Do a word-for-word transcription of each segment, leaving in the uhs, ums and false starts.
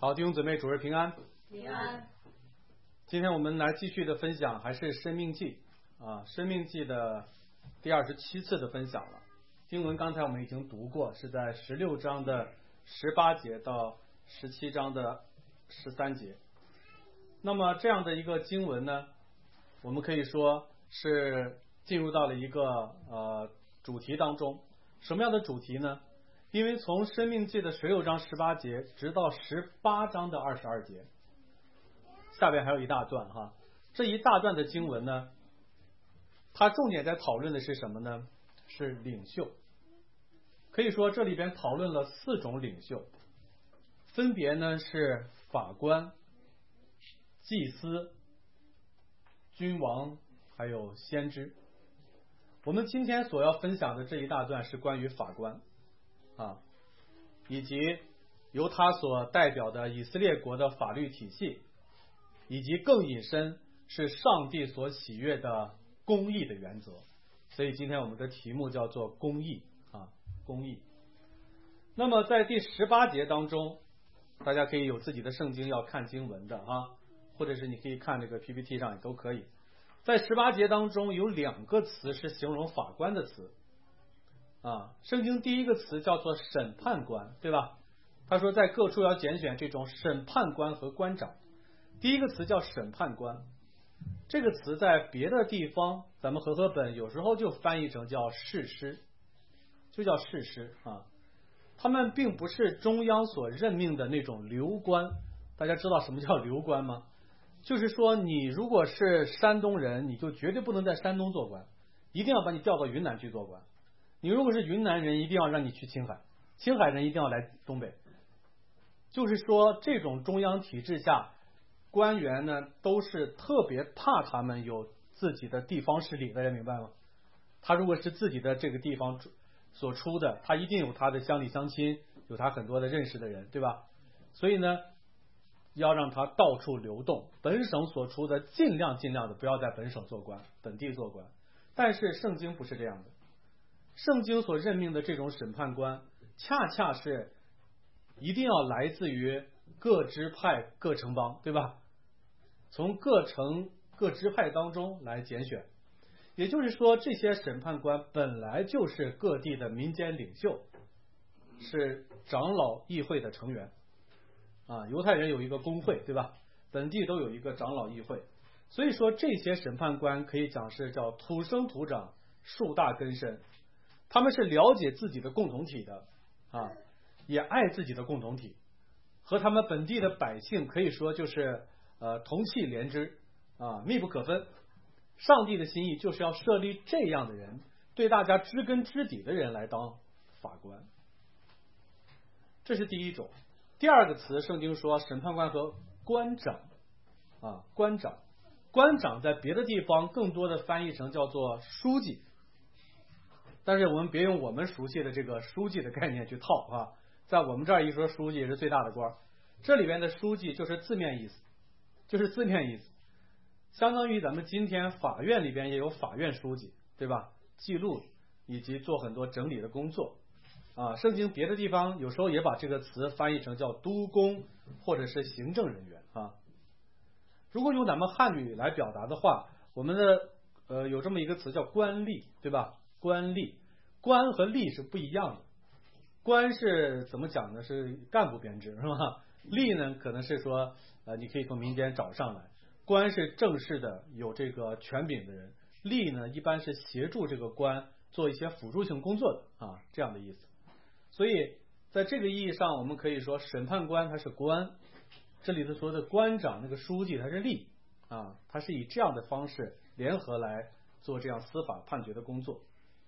好，弟兄姊妹，主日平安。 平安。 今天我们来继续的分享，还是《申命记》啊，《申命记》的第二十七次的分享了。经文刚才我们已经读过，是在十六章的十八节到十七章的十三节。那么这样的一个经文呢，我们可以说是进入到了一个呃主题当中。什么样的主题呢？因为从申命记的十六章十八节直到十八章的二十二节，下边还有一大段哈。这一大段的经文呢，它重点在讨论的是什么呢？是领袖。可以说这里边讨论了四种领袖，分别呢是法官、祭司、君王还有先知。我们今天所要分享的这一大段是关于法官啊，以及由他所代表的以色列国的法律体系，以及更引申是上帝所喜悦的公义的原则。所以今天我们的题目叫做公义啊，公义。那么在第十八节当中，大家可以有自己的圣经要看经文的啊，或者是你可以看这个 P P T 上也都可以。在十八节当中有两个词是形容法官的词啊，圣经第一个词叫做审判官，对吧？他说在各处要拣选这种审判官和官长。第一个词叫审判官，这个词在别的地方咱们和合本有时候就翻译成叫士师，就叫士师啊。他们并不是中央所任命的那种流官。大家知道什么叫流官吗？就是说你如果是山东人，你就绝对不能在山东做官，一定要把你调到云南去做官。你如果是云南人，一定要让你去青海，青海人一定要来东北。就是说这种中央体制下，官员呢都是特别怕他们有自己的地方势力，大家明白吗？他如果是自己的这个地方所出的，他一定有他的乡里乡亲，有他很多的认识的人，对吧？所以呢要让他到处流动，本省所出的尽量尽量的不要在本省做官，本地做官。但是圣经不是这样的，圣经所任命的这种审判官恰恰是一定要来自于各支派各城邦，对吧？从各城各支派当中来拣选。也就是说这些审判官本来就是各地的民间领袖，是长老议会的成员啊，犹太人有一个公会，对吧？本地都有一个长老议会。所以说这些审判官可以讲是叫土生土长，树大根深，他们是了解自己的共同体的啊，也爱自己的共同体，和他们本地的百姓可以说就是呃同气连枝啊，密不可分。上帝的心意就是要设立这样的人，对大家知根知底的人来当法官。这是第一种。第二个词，圣经说审判官和官长啊，官长，官长在别的地方更多的翻译成叫做书记，但是我们别用我们熟悉的这个书记的概念去套啊，在我们这儿一说书记是最大的官，这里边的书记就是字面意思，就是字面意思，相当于咱们今天法院里边也有法院书记，对吧？记录以及做很多整理的工作啊，圣经别的地方有时候也把这个词翻译成叫督工或者是行政人员啊。如果用咱们汉语来表达的话，我们的呃有这么一个词叫官吏，对吧？官吏，官和吏是不一样的。官是怎么讲呢？是干部编制，是吧？吏呢可能是说呃你可以从民间找上来。官是正式的有这个权柄的人，吏呢一般是协助这个官做一些辅助性工作的啊，这样的意思。所以在这个意义上，我们可以说审判官他是官，这里头说的官长那个书记他是吏啊，他是以这样的方式联合来做这样司法判决的工作。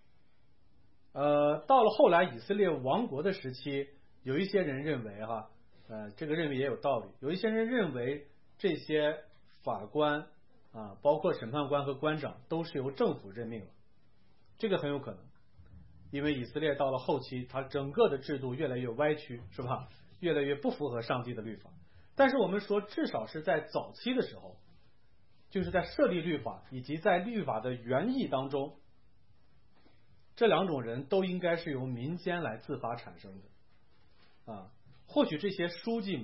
呃，到了后来以色列亡国的时期，有一些人认为哈，呃，这个认为也有道理，有一些人认为这些法官啊，包括审判官和官长都是由政府任命了，这个很有可能。因为以色列到了后期，它整个的制度越来越歪曲，是吧？越来越不符合上帝的律法。但是我们说，至少是在早期的时候，就是在设立律法以及在律法的原意当中，这两种人都应该是由民间来自发产生的啊。或许这些书记们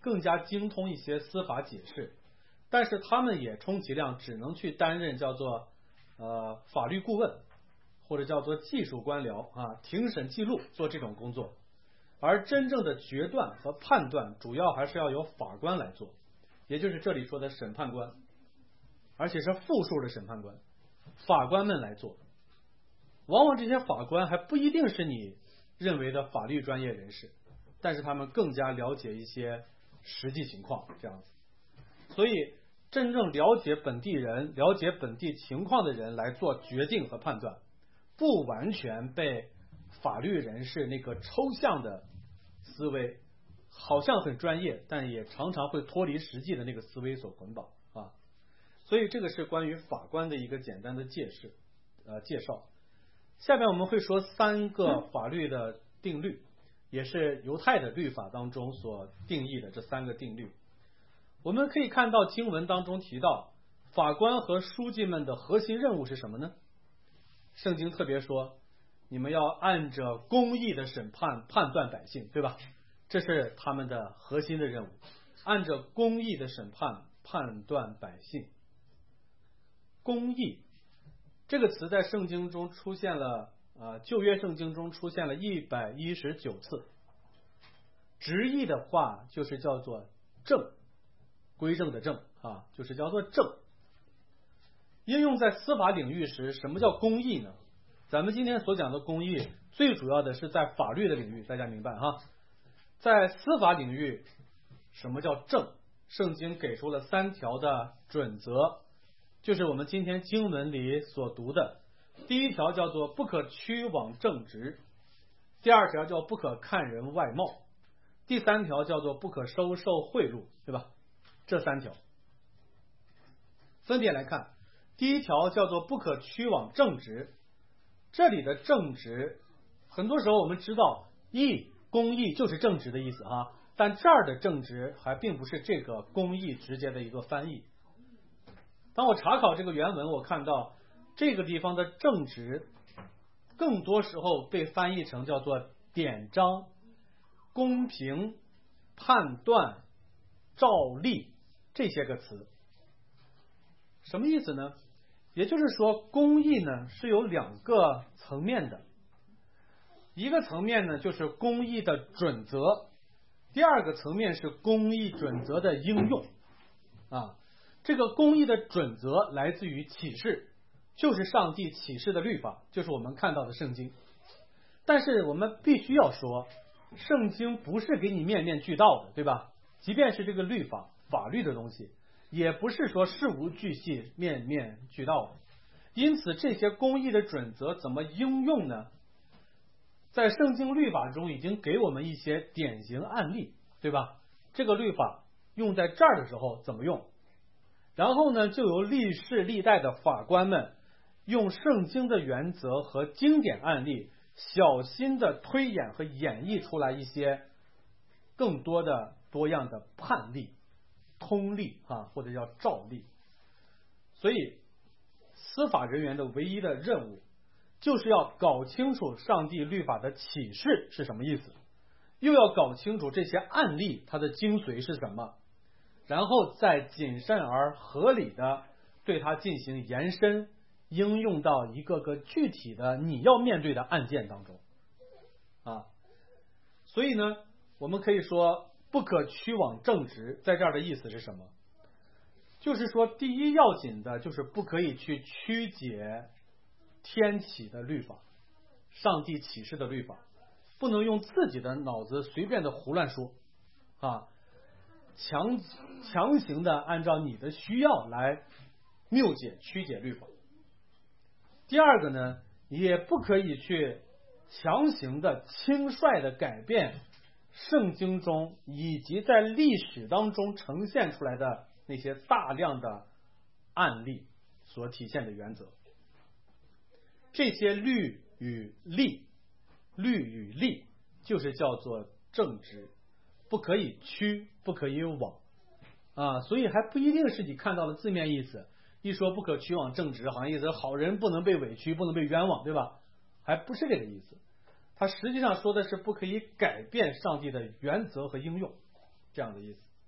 更加精通一些司法解释，但是他们也充其量只能去担任叫做呃法律顾问或者叫做技术官僚啊，庭审记录做这种工作，而真正的决断和判断主要还是要由法官来做，也就是这里说的审判官，而且是复数的审判官，法官们来做。往往这些法官还不一定是你认为的法律专业人士，但是他们更加了解一些实际情况，这样子。所以真正了解本地人、了解本地情况的人来做决定和判断，不完全被法律人士那个抽象的思维，好像很专业，但也常常会脱离实际的那个思维所捆绑啊。所以这个是关于法官的一个简单的介释呃介绍。下面我们会说三个法律的定律，也是犹太的律法当中所定义的这三个定律。我们可以看到经文当中提到，法官和书记们的核心任务是什么呢？圣经特别说，你们要按着公义的审判判断百姓，对吧？这是他们的核心的任务，按着公义的审判判断百姓。公义这个词在圣经中出现了，呃，旧约圣经中出现了一百一十九次。直译的话就是叫做正，规正的正啊，就是叫做正。应用在司法领域时，什么叫公义呢？咱们今天所讲的公义，最主要的是在法律的领域，大家明白哈？在司法领域，什么叫正？圣经给出了三条的准则。就是我们今天经文里所读的，第一条叫做不可屈枉正直，第二条叫不可看人外貌，第三条叫做不可收受贿赂，对吧？这三条分别来看，第一条叫做不可屈枉正直。这里的正直，很多时候我们知道义公义就是正直的意思哈，但这儿的正直还并不是这个公义直接的一个翻译。当我查考这个原文，我看到这个地方的正直更多时候被翻译成叫做典章、公平、判断、照例这些个词。什么意思呢？也就是说，公义呢是有两个层面的，一个层面呢就是公义的准则，第二个层面是公义准则的应用啊。这个公义的准则来自于启示，就是上帝启示的律法，就是我们看到的圣经。但是我们必须要说，圣经不是给你面面俱到的，对吧？即便是这个律法法律的东西，也不是说事无巨细面面俱到的。因此这些公义的准则怎么应用呢？在圣经律法中已经给我们一些典型案例，对吧？这个律法用在这儿的时候怎么用？然后呢，就由历世历代的法官们用圣经的原则和经典案例，小心的推演和演绎出来一些更多的多样的判例、通例啊，或者叫照例。所以，司法人员的唯一的任务，就是要搞清楚上帝律法的启示是什么意思，又要搞清楚这些案例它的精髓是什么。然后再谨慎而合理的对它进行延伸，应用到一个个具体的你要面对的案件当中啊。所以呢，我们可以说不可屈枉正直，在这儿的意思是什么？就是说第一要紧的就是不可以去曲解天启的律法，上帝启示的律法，不能用自己的脑子随便的胡乱说啊，强强行的按照你的需要来谬解曲解律法。第二个呢，也不可以去强行的轻率的改变圣经中以及在历史当中呈现出来的那些大量的案例所体现的原则。这些律与例，律与例就是叫做正直，不可以曲，不可以枉啊，所以还不一定是你看到的字面意思。一说不可屈枉正直，好像意思好人不能被委屈，不能被冤枉，对吧？还不是这个意思。它实际上说的是不可以改变上帝的原则和应用，这样的意思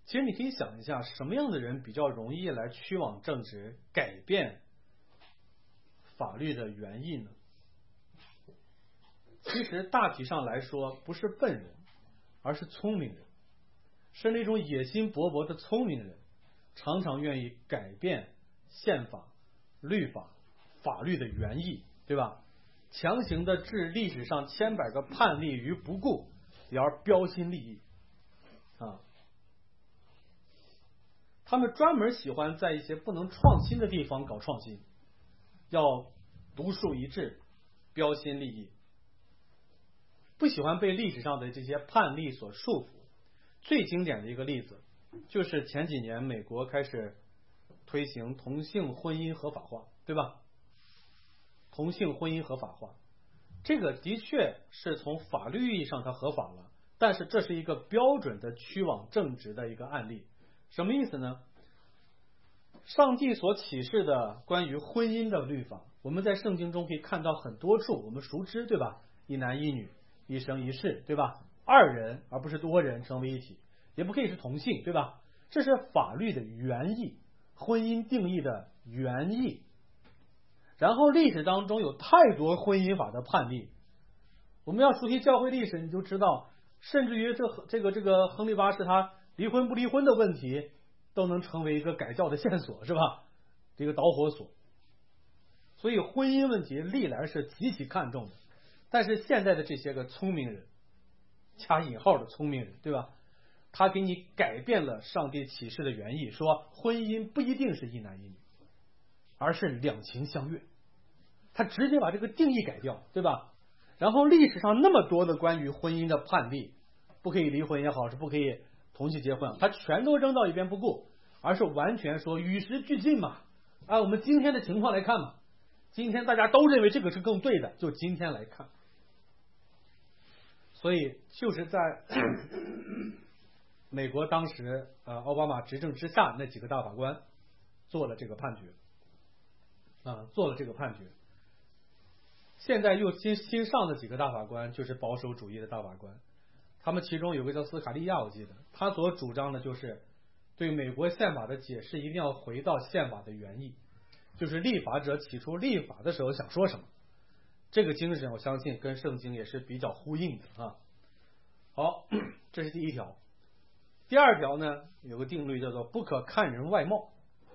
其实你可以想一下，什么样的人比较容易来屈枉正直，改变法律的原意呢？其实大体上来说，不是笨人，而是聪明人，是那种野心勃勃的聪明人，常常愿意改变宪法、律法、法律的原意，对吧？强行的置历史上千百个判例于不顾，也要标新立异啊。他们专门喜欢在一些不能创新的地方搞创新，要独树一帜，标新立异，不喜欢被历史上的这些判例所束缚。最经典的一个例子就是前几年美国开始推行同性婚姻合法化，对吧？同性婚姻合法化，这个的确是从法律意义上它合法了，但是这是一个标准的屈枉正直的一个案例。什么意思呢？上帝所启示的关于婚姻的律法，我们在圣经中可以看到很多处，我们熟知，对吧？一男一女，一生一世，对吧？二人而不是多人成为一体，也不可以是同性，对吧？这是法律的原意，婚姻定义的原意。然后历史当中有太多婚姻法的判例，我们要熟悉教会历史，你就知道，甚至于这这个这个亨利八世他离婚不离婚的问题，都能成为一个改教的线索，是吧？这个导火索。所以婚姻问题历来是极其看重的，但是现在的这些个聪明人，加引号的聪明人，对吧？他给你改变了上帝启示的原意，说婚姻不一定是一男一女，而是两情相悦。他直接把这个定义改掉，对吧？然后历史上那么多的关于婚姻的判例，不可以离婚也好，是不可以同性结婚，他全都扔到一边不顾，而是完全说与时俱进嘛。按我们今天的情况来看嘛，今天大家都认为这个是更对的，就今天来看。所以就是在美国当时呃奥巴马执政之下，那几个大法官做了这个判决啊，做了这个判决。现在又新新上的几个大法官就是保守主义的大法官，他们其中有个叫斯卡利亚，我记得他所主张的就是对美国宪法的解释一定要回到宪法的原意，就是立法者起初立法的时候想说什么，这个精神我相信跟圣经也是比较呼应的啊。好，这是第一条。第二条呢，有个定律叫做不可看人外貌，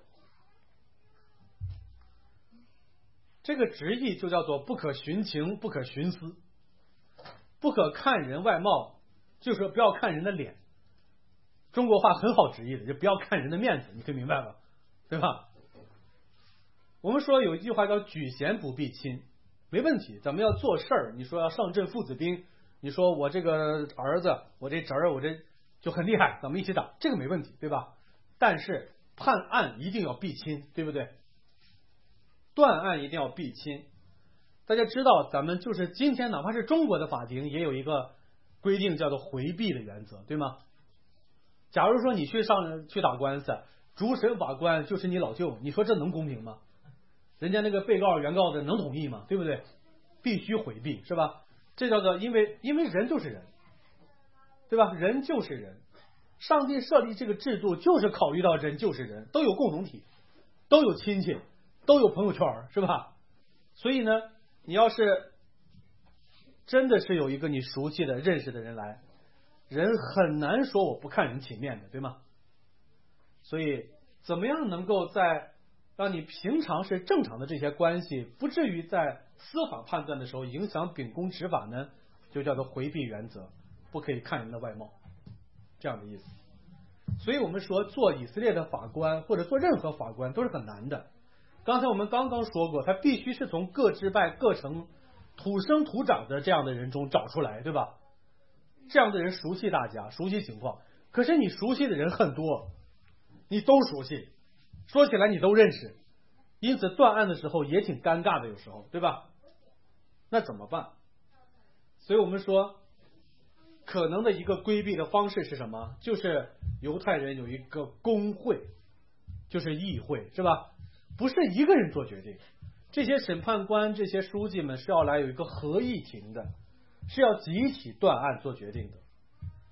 这个直译就叫做不可寻情，不可徇私。不可看人外貌，就是不要看人的脸。中国话很好直译的，就不要看人的面子，你可以明白吧？对吧？我们说有一句话叫举贤不避亲，没问题，咱们要做事儿，你说要上阵父子兵，你说我这个儿子，我这侄儿，我这就很厉害，咱们一起打，这个没问题，对吧？但是判案一定要避亲，对不对？断案一定要避亲。大家知道，咱们就是今天哪怕是中国的法庭也有一个规定叫做回避的原则，对吗？假如说你去上去打官司，主审法官就是你老舅，你说这能公平吗？人家那个被告原告的能同意吗？对不对？必须回避，是吧？这叫做因为因为人就是人，对吧？人就是人，上帝设立这个制度就是考虑到人就是人，都有共同体，都有亲戚，都有朋友圈，是吧？所以呢，你要是真的是有一个你熟悉的认识的人来，人很难说我不看人情面的，对吗？所以怎么样能够在让你平常是正常的这些关系，不至于在司法判断的时候影响秉公执法呢？就叫做回避原则，不可以看人的外貌，这样的意思。所以我们说做以色列的法官或者做任何法官都是很难的。刚才我们刚刚说过，他必须是从各支派各城土生土长的这样的人中找出来，对吧？这样的人熟悉大家，熟悉情况。可是你熟悉的人很多，你都熟悉，说起来你都认识，因此断案的时候也挺尴尬的，有时候，对吧？那怎么办？所以我们说可能的一个规避的方式是什么？就是犹太人有一个公会，就是议会，是吧？不是一个人做决定，这些审判官这些书记们是要来有一个合议庭的，是要集体断案做决定的。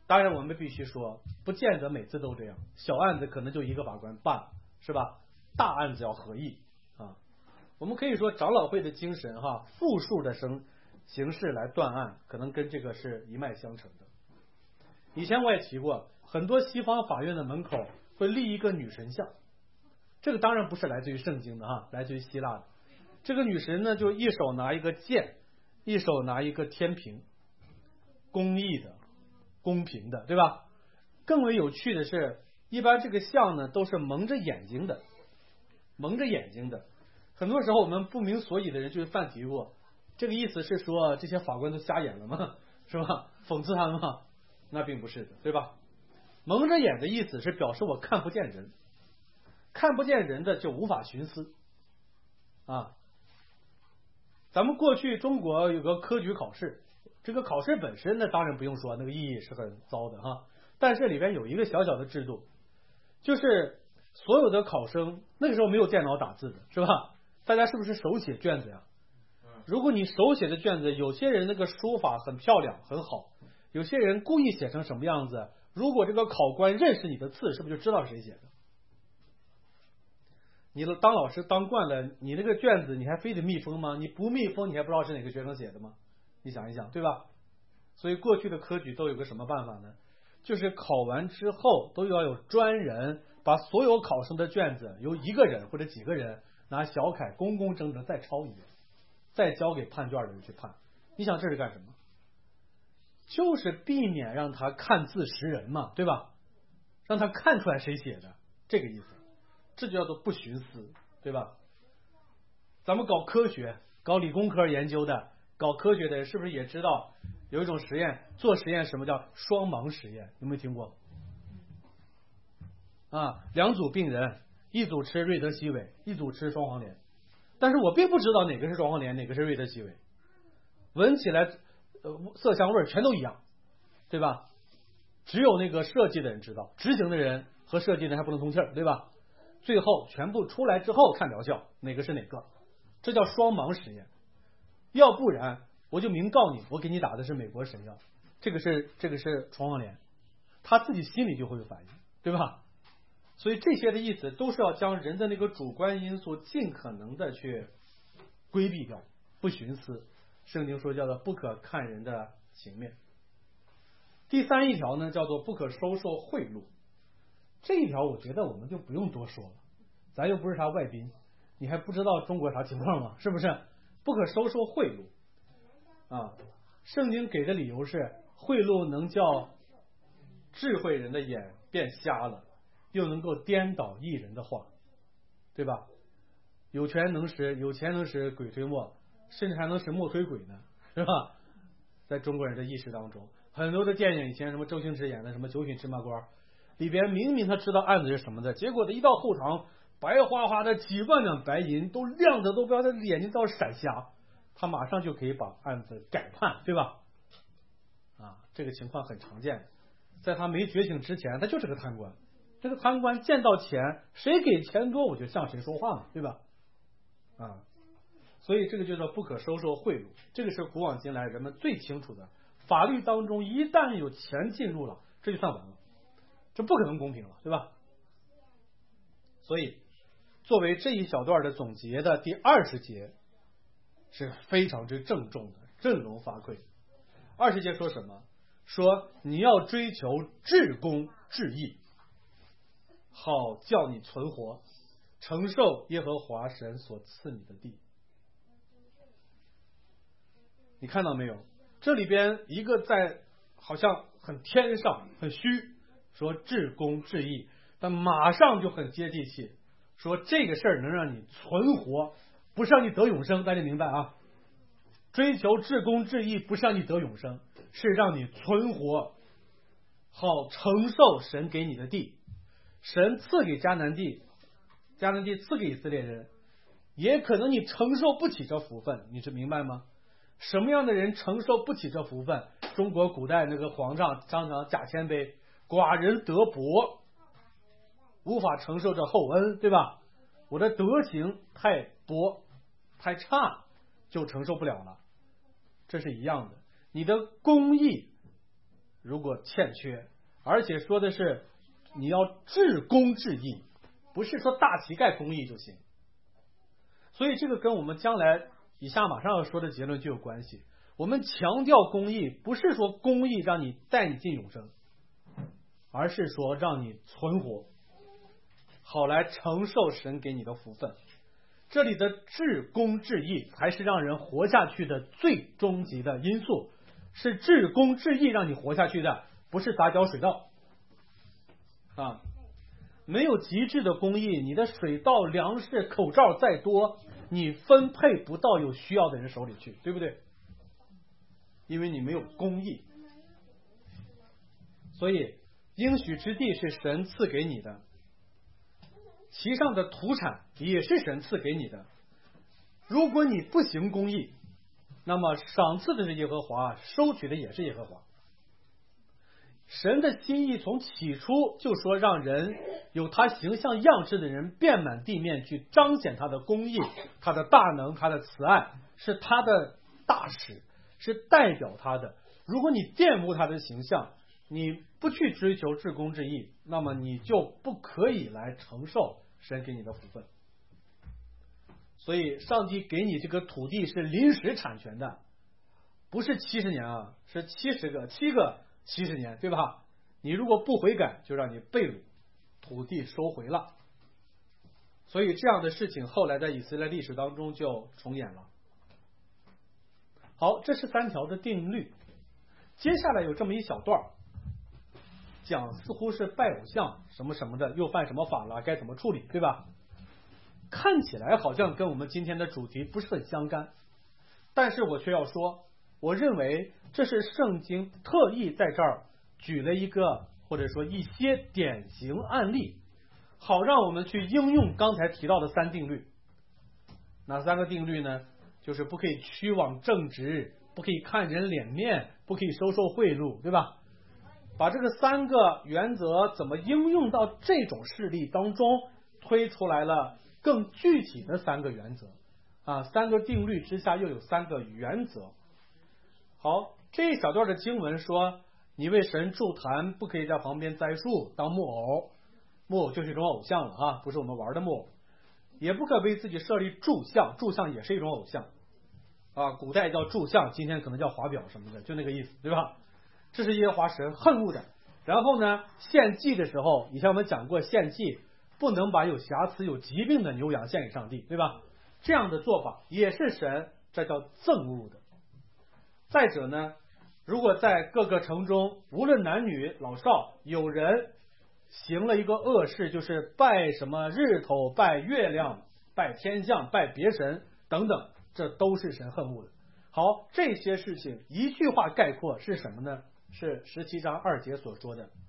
当然我们必须说，不见得每次都这样，小案子可能就一个法官办，是吧？大案子要合议啊。我们可以说长老会的精神哈，复数的形形式来断案，可能跟这个是一脉相承的。以前我也提过，很多西方法院的门口会立一个女神像，这个当然不是来自于圣经的哈，来自于希腊的。这个女神呢，就一手拿一个剑，一手拿一个天平，公义的、公平的，对吧？更为有趣的是，一般这个像呢都是蒙着眼睛的，蒙着眼睛的。很多时候我们不明所以的人就会犯题过，这个意思是说这些法官都瞎眼了吗？是吧？讽刺他们吗？那并不是的，对吧？蒙着眼的意思是表示我看不见人，看不见人的就无法徇私啊。咱们过去中国有个科举考试，这个考试本身呢，当然不用说，那个意义是很糟的哈。但是里边有一个小小的制度，就是所有的考生那个时候没有电脑打字的，是吧？大家是不是手写卷子呀？如果你手写的卷子，有些人那个书法很漂亮很好，有些人故意写成什么样子，如果这个考官认识你的字，是不是就知道谁写的？你当老师当惯了，你那个卷子你还非得密封吗？你不密封，你还不知道是哪个学生写的吗？你想一想，对吧？所以过去的科举都有个什么办法呢？就是考完之后都要有专人把所有考生的卷子由一个人或者几个人拿小楷工工整整再抄一遍，再交给判卷的人去判。你想这是干什么？就是避免让他看字识人嘛，对吧？让他看出来谁写的，这个意思。这就叫做不徇私，对吧？咱们搞科学，搞理工科研究的，搞科学的人是不是也知道有一种实验，做实验什么叫双盲实验？有没有听过？啊，两组病人，一组吃瑞德西韦，一组吃双黄连，但是我并不知道哪个是双黄连，哪个是瑞德西韦，闻起来呃色香味全都一样，对吧？只有那个设计的人知道，执行的人和设计的人还不能通气儿，对吧？最后全部出来之后看疗效，哪个是哪个，这叫双盲实验。要不然我就明告你，我给你打的是美国神药，这个是这个是双黄连，他自己心里就会有反应，对吧？所以这些的意思都是要将人的那个主观因素尽可能的去规避掉，不徇私。圣经说叫做不可看人的情面。第三一条呢，叫做不可收受贿赂。这一条我觉得我们就不用多说了，咱又不是啥外宾，你还不知道中国啥情况吗？是不是？不可收受贿赂啊！圣经给的理由是，贿赂能叫智慧人的眼变瞎了，又能够颠倒义人的话，对吧？有权能使有钱能使鬼推磨，甚至还能使磨推鬼呢，是吧？在中国人的意识当中，很多的电影以前什么周星驰演的什么九品芝麻官，里边明明他知道案子是什么的，结果他一到后场，白花花的几万两白银都亮的都不知道他眼睛到闪瞎，他马上就可以把案子改判，对吧？啊，这个情况很常见，在他没觉醒之前，他就是个贪官。这个贪官见到钱，谁给钱多我就向谁说话嘛，对吧？啊，所以这个就叫不可收受贿赂，这个是古往今来人们最清楚的。法律当中一旦有钱进入了，这就算完了。这不可能公平了，对吧？所以作为这一小段的总结的第二十节是非常之郑重的，振聋发聩。二十节说什么？说你要追求至公至义，好叫你存活，承受耶和华神所赐你的地。你看到没有？这里边一个在好像很天上很虚，说至公至义，但马上就很接地气，说这个事儿能让你存活，不是让你得永生。大家明白啊？追求至公至义不是让你得永生，是让你存活，好承受神给你的地。神赐给迦南地，迦南地赐给以色列人，也可能你承受不起这福分，你是明白吗？什么样的人承受不起这福分？中国古代那个皇上常常假谦卑，寡人德薄，无法承受这厚恩，对吧？我的德行太薄太差，就承受不了了。这是一样的，你的公义如果欠缺，而且说的是你要至公至义，不是说大乞丐公义就行。所以这个跟我们将来以下马上要说的结论就有关系。我们强调公义，不是说公义让你带你进永生，而是说让你存活，好来承受神给你的福分。这里的至公至义才是让人活下去的最终极的因素，是至公至义让你活下去的，不是杂交水稻啊！没有极致的公义，你的水稻、粮食、口罩再多，你分配不到有需要的人手里去，对不对？因为你没有公义。所以应许之地是神赐给你的，其上的土产也是神赐给你的。如果你不行公义，那么赏赐的是耶和华，收取的也是耶和华。神的心意从起初就说，让人有他形象样式的人遍满地面，去彰显他的公义、他的大能、他的慈爱，是他的大使，是代表他的。如果你玷污他的形象，你不去追求至公至义，那么你就不可以来承受神给你的福分。所以上帝给你这个土地是临时产权的，不是七十年啊，是七十个七个七十年，对吧？你如果不悔改，就让你被掳，土地收回了。所以这样的事情后来在以色列历史当中就重演了。好，这是三条的定律。接下来有这么一小段讲似乎是拜偶像什么什么的又犯什么法了，该怎么处理，对吧？看起来好像跟我们今天的主题不是很相干，但是我却要说，我认为这是圣经特意在这儿举了一个或者说一些典型案例，好让我们去应用刚才提到的三定律。哪三个定律呢？就是不可以屈枉正直，不可以看人脸面，不可以收受贿赂，对吧？把这个三个原则怎么应用到这种事例当中，推出来了更具体的三个原则啊，三个定律之下又有三个原则。好，这一小段的经文说，你为神筑坛，不可以在旁边栽树当木偶，木偶就是一种偶像了啊，不是我们玩的木偶。也不可为自己设立柱像，柱像也是一种偶像啊，古代叫柱像，今天可能叫华表什么的，就那个意思，对吧？这是耶和华神恨恶的。然后呢，献祭的时候，以前我们讲过，献祭不能把有瑕疵、有疾病的牛羊献给上帝，对吧？这样的做法也是神，这叫憎恶的。再者呢，如果在各个城中，无论男女老少，有人行了一个恶事，就是拜什么日头、拜月亮、拜天象、拜别神等等，这都是神恨恶的。好，这些事情一句话概括是什么呢？是十七章二节所说的，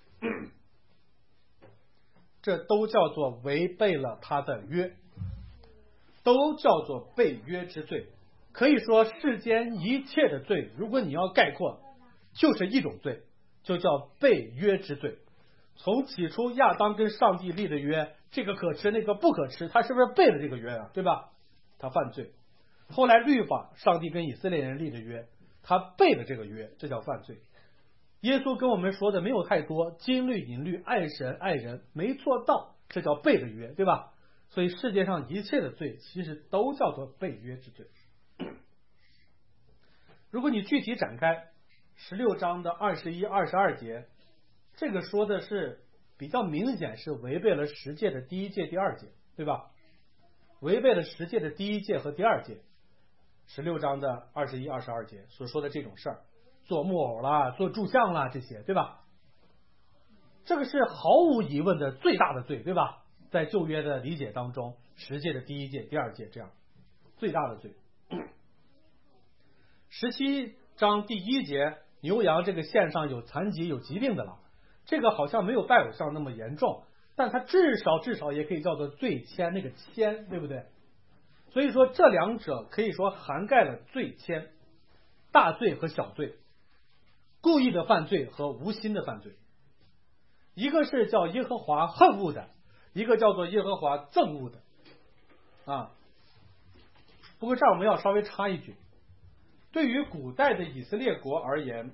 这都叫做违背了他的约，都叫做背约之罪。可以说世间一切的罪，如果你要概括，就是一种罪，就叫背约之罪。从起初亚当跟上帝立的约，这个可吃那个不可吃，他是不是背了这个约啊？对吧？他犯罪。后来律法，上帝跟以色列人立的约，他背了这个约，这叫犯罪。耶稣跟我们说的没有太多，金律银律，爱神爱人，没做到，这叫背了约，对吧？所以世界上一切的罪其实都叫做背约之罪。如果你具体展开十六章的二十一、二十二节，这个说的是比较明显是违背了十诫的第一诫、第二诫，对吧？违背了十诫的第一诫和第二诫，十六章的二十一、二十二节所说的这种事儿，做木偶啦、做柱像啦这些，对吧？这个是毫无疑问的最大的罪，对吧？在旧约的理解当中，十诫的第一诫、第二诫这样最大的罪。十七章第一节，牛羊这个线上有残疾有疾病的了，这个好像没有拜偶像那么严重，但它至少至少也可以叫做罪愆，那个愆，对不对？所以说这两者可以说涵盖了罪愆，大罪和小罪，故意的犯罪和无心的犯罪。一个是叫耶和华恨恶的，一个叫做耶和华憎恶的啊。不过这儿我们要稍微插一句，对于古代的以色列国而言，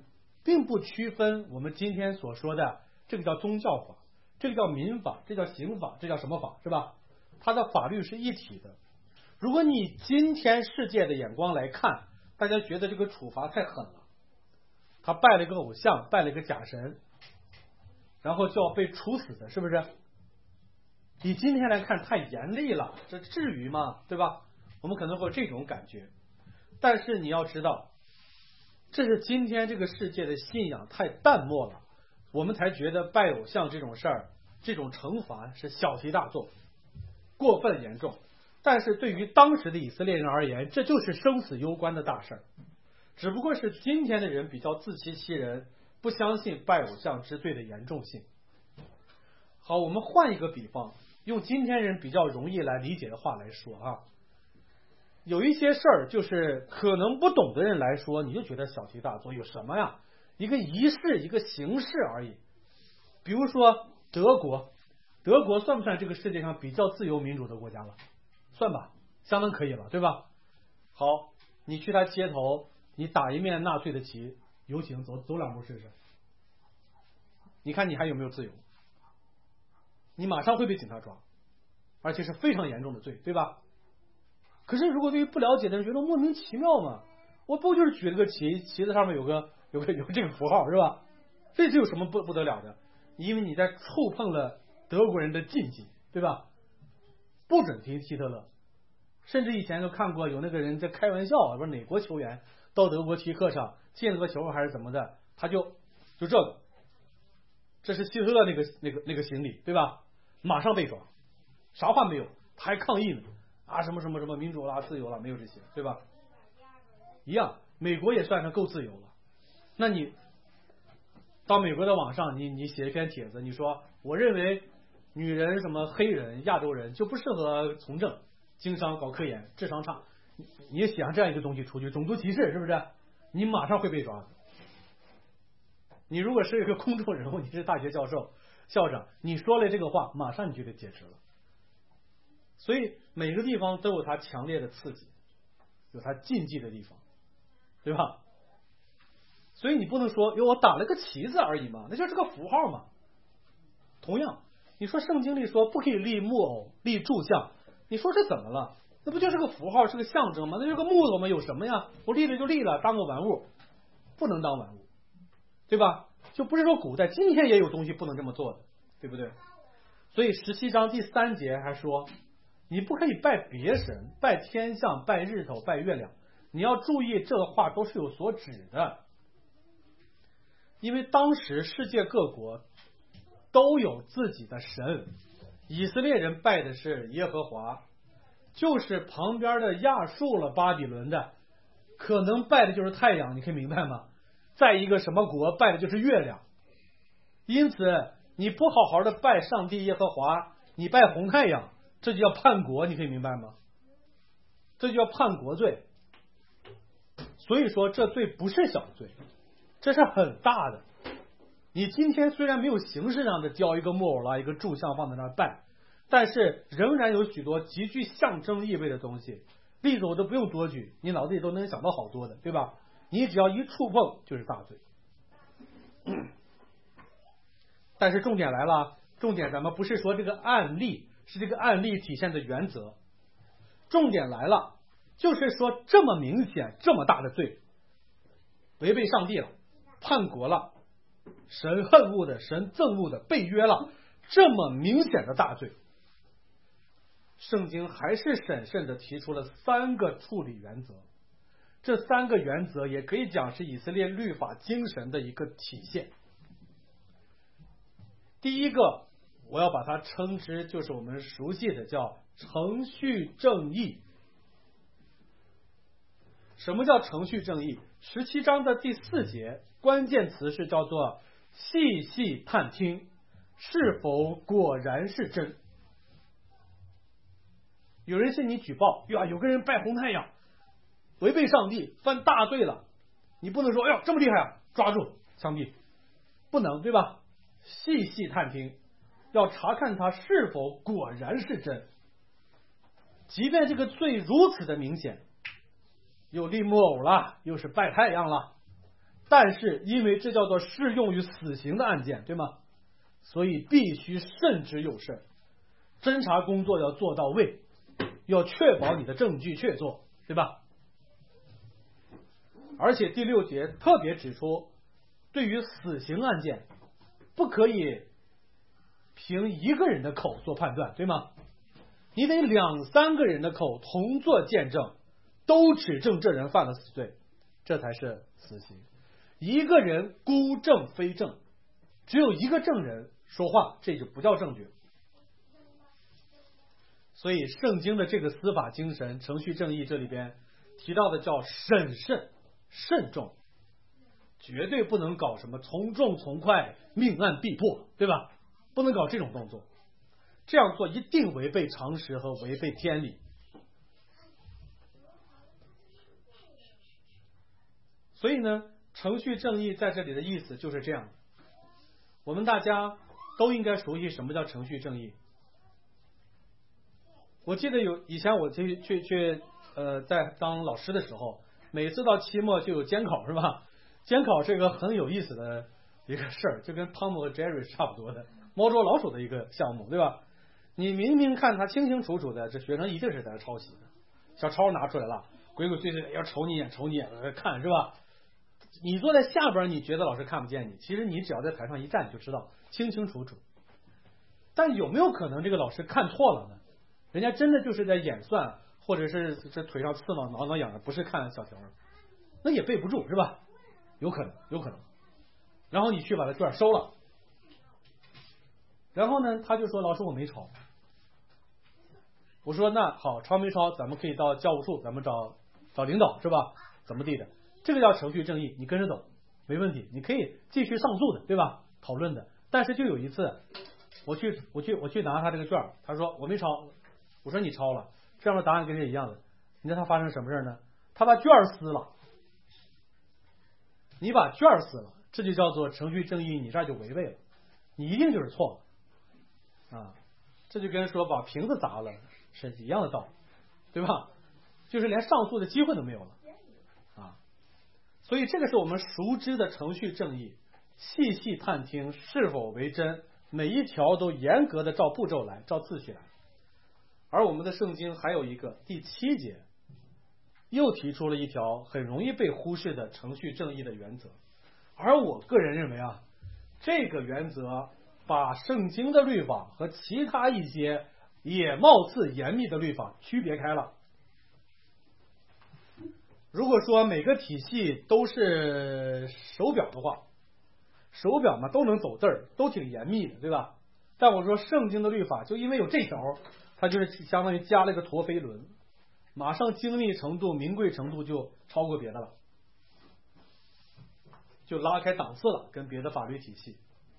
并不区分我们今天所说的这个叫宗教法，这个叫民法，这叫刑法，这叫什么法，是吧？它的法律是一体的。如果你今天世界的眼光来看，大家觉得这个处罚太狠了，他拜了一个偶像，拜了一个假神，然后就要被处死的，是不是？你今天来看太严厉了，这至于吗？对吧？我们可能会有这种感觉，但是你要知道，这是今天这个世界的信仰太淡漠了，我们才觉得拜偶像这种事儿，这种惩罚是小题大做，过分严重。但是对于当时的以色列人而言，这就是生死攸关的大事儿，只不过是今天的人比较自欺欺人，不相信拜偶像之罪的严重性。好，我们换一个比方，用今天人比较容易来理解的话来说啊，有一些事儿就是可能不懂的人来说，你就觉得小题大做，有什么呀？一个仪式，一个形式而已。比如说德国，德国算不算这个世界上比较自由民主的国家了？算吧，相当可以了，对吧？好，你去他街头，你打一面纳粹的旗，游行走走两步试试，你看你还有没有自由？你马上会被警察抓，而且是非常严重的罪，对吧？可是如果对于不了解的人觉得莫名其妙嘛，我不就是举了个旗，旗子上面有个有个有个这个符号，是吧？这就有什么不不得了的？因为你在触碰了德国人的禁忌，对吧？不准提希特勒，甚至以前都看过有那个人在开玩笑，不是哪国球员到德国踢客场进了个球还是怎么的，他就就这个，这是希特勒那个那个那个行礼，对吧？马上被抓，啥话没有，他还抗议呢啊，什么什么什么民主啦、自由啦，没有这些，对吧？一样，美国也算是够自由了。那你到美国的网上，你你写一篇帖子，你说我认为女人、什么黑人、亚洲人就不适合从政、经商、搞科研，智商差，你也写上这样一个东西出去，种族歧视是不是？你马上会被抓的。你如果是一个公众人物，你是大学教授、校长，你说了这个话，马上你就得解职了。所以每个地方都有它强烈的刺激，有它禁忌的地方，对吧？所以你不能说，哟，我打了个旗子而已嘛，那就是个符号嘛。同样，你说圣经里说不可以立木偶、立柱像，你说这怎么了？那不就是个符号，是个象征吗？那就是个木头嘛，有什么呀？我立了就立了，当个玩物，不能当玩物，对吧？就不是说古代，今天也有东西不能这么做的，对不对？所以十七章第三节还说，你不可以拜别神，拜天象，拜日头，拜月亮。你要注意，这个话都是有所指的，因为当时世界各国都有自己的神，以色列人拜的是耶和华，就是旁边的亚述了巴比伦的，可能拜的就是太阳，你可以明白吗？在一个什么国拜的就是月亮，因此你不好好的拜上帝耶和华，你拜红太阳，这就叫叛国，你可以明白吗？这就叫叛国罪。所以说这罪不是小罪，这是很大的。你今天虽然没有形式上的雕一个木偶啦，一个柱像放在那儿拜，但是仍然有许多极具象征意味的东西。例子我都不用多举，你脑子里都能想到好多的，对吧？你只要一触碰就是大罪。但是重点来了，重点咱们不是说这个案例，是这个案例体现的原则。重点来了，就是说这么明显这么大的罪，违背上帝了，叛国了，神恨恶的，神憎恶的，被约了，这么明显的大罪，圣经还是审慎的提出了三个处理原则。这三个原则也可以讲是以色列律法精神的一个体现。第一个，我要把它称之就是我们熟悉的叫程序正义。什么叫程序正义？十七章的第四节关键词是叫做细细探听，是否果然是真。有人向你举报，呀，有个人拜红太阳，违背上帝，犯大罪了，你不能说，哎呀，这么厉害啊，抓住枪毙，不能，对吧？细细探听，要查看他是否果然是真。即便这个罪如此的明显，又立木偶了，又是拜太阳了， 但是因为这叫做适用于死刑的案件，对吗？所以必须慎之又慎，侦查工作要做到位，要确保你的证据确凿，对吧？而且第六节特别指出，对于死刑案件，不可以凭一个人的口做判断，对吗？你得两三个人的口同作见证，都指证这人犯了死罪，这才是死刑。一个人孤证非证，只有一个证人说话，这就不叫证据。所以圣经的这个司法精神、程序正义，这里边提到的叫审慎、慎重，绝对不能搞什么从重从快、命案必破，对吧？不能搞这种动作，这样做一定违背常识和违背天理。所以呢，程序正义在这里的意思就是这样。我们大家都应该熟悉什么叫程序正义。我记得有以前我去去去呃，在当老师的时候，每次到期末就有监考，是吧？监考是一个很有意思的一个事儿，就跟汤姆和 Jerry 差不多的猫捉老鼠的一个项目，对吧？你明明看他清清楚楚的，这学生一定是在抄袭的，小抄拿出来了，鬼鬼祟祟要瞅你一眼瞅你一眼看，是吧？你坐在下边，你觉得老师看不见你，其实你只要在台上一站就知道清清楚楚。但有没有可能这个老师看错了呢？人家真的就是在演算，或者是这腿上刺挠挠挠痒的，不是看小条，那也背不住，是吧？有可能，有可能。然后你去把他卷收了，然后呢，他就说老师我没抄。我说那好，抄没抄，咱们可以到教务处，咱们找找领导，是吧？怎么地的？这个叫程序正义，你跟着走没问题，你可以继续上诉的，对吧？讨论的。但是就有一次，我去我去我去拿他这个卷，他说我没抄，我说你抄了，这样的答案跟这一样的。你知道他发生什么事呢？他把卷撕了。你把卷撕了，这就叫做程序正义，你这儿就违背了，你一定就是错了啊！这就跟说把瓶子砸了是一样的道理，对吧？就是连上诉的机会都没有了啊！所以这个是我们熟知的程序正义，细细探听是否为真，每一条都严格的照步骤来，照次序来。而我们的圣经还有一个第七节，又提出了一条很容易被忽视的程序正义的原则，而我个人认为啊，这个原则把圣经的律法和其他一些也貌似严密的律法区别开了。如果说每个体系都是手表的话，手表嘛都能走字儿，都挺严密的，对吧？但我说圣经的律法就因为有这条，它就是相当于加了一个陀飞轮，马上精密程度、名贵程度就超过别的了，就拉开档次了，跟别的法律体系。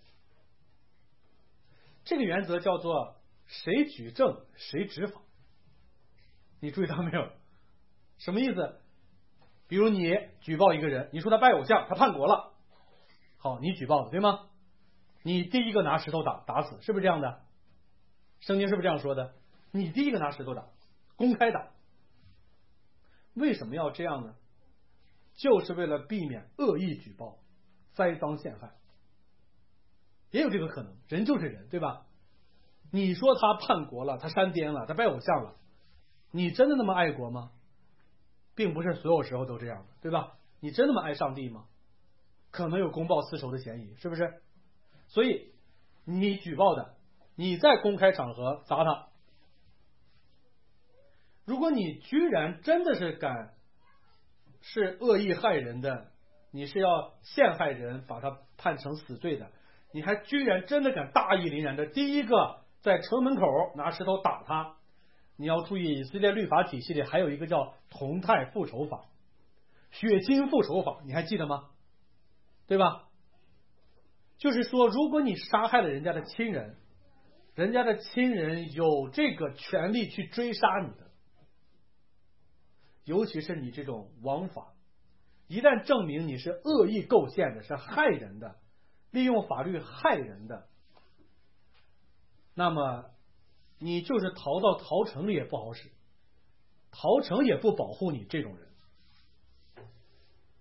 这个原则叫做谁举证谁执法，你注意到没有？什么意思？比如你举报一个人，你说他拜偶像，他叛国了，好，你举报的对吗？你第一个拿石头打，打死，是不是这样的？圣经是不是这样说的？你第一个拿石头打，公开打。为什么要这样呢？就是为了避免恶意举报、栽赃陷害。也有这个可能，人就是人，对吧？你说他叛国了，他山巅了，他拜偶像了，你真的那么爱国吗？并不是所有时候都这样的，对吧？你真那么爱上帝吗？可能有公报私仇的嫌疑，是不是？所以你举报的，你在公开场合砸他，如果你居然真的是敢是恶意害人的，你是要陷害人，把他判成死罪的，你还居然真的敢大义凛然的第一个在城门口拿石头打他，你要注意，以色列律法体系里还有一个叫同态复仇法、血亲复仇法，你还记得吗？对吧？就是说，如果你杀害了人家的亲人，人家的亲人有这个权利去追杀你的，尤其是你这种枉法，一旦证明你是恶意构陷的，是害人的，利用法律害人的，那么你就是逃到逃城里也不好使，逃城也不保护你这种人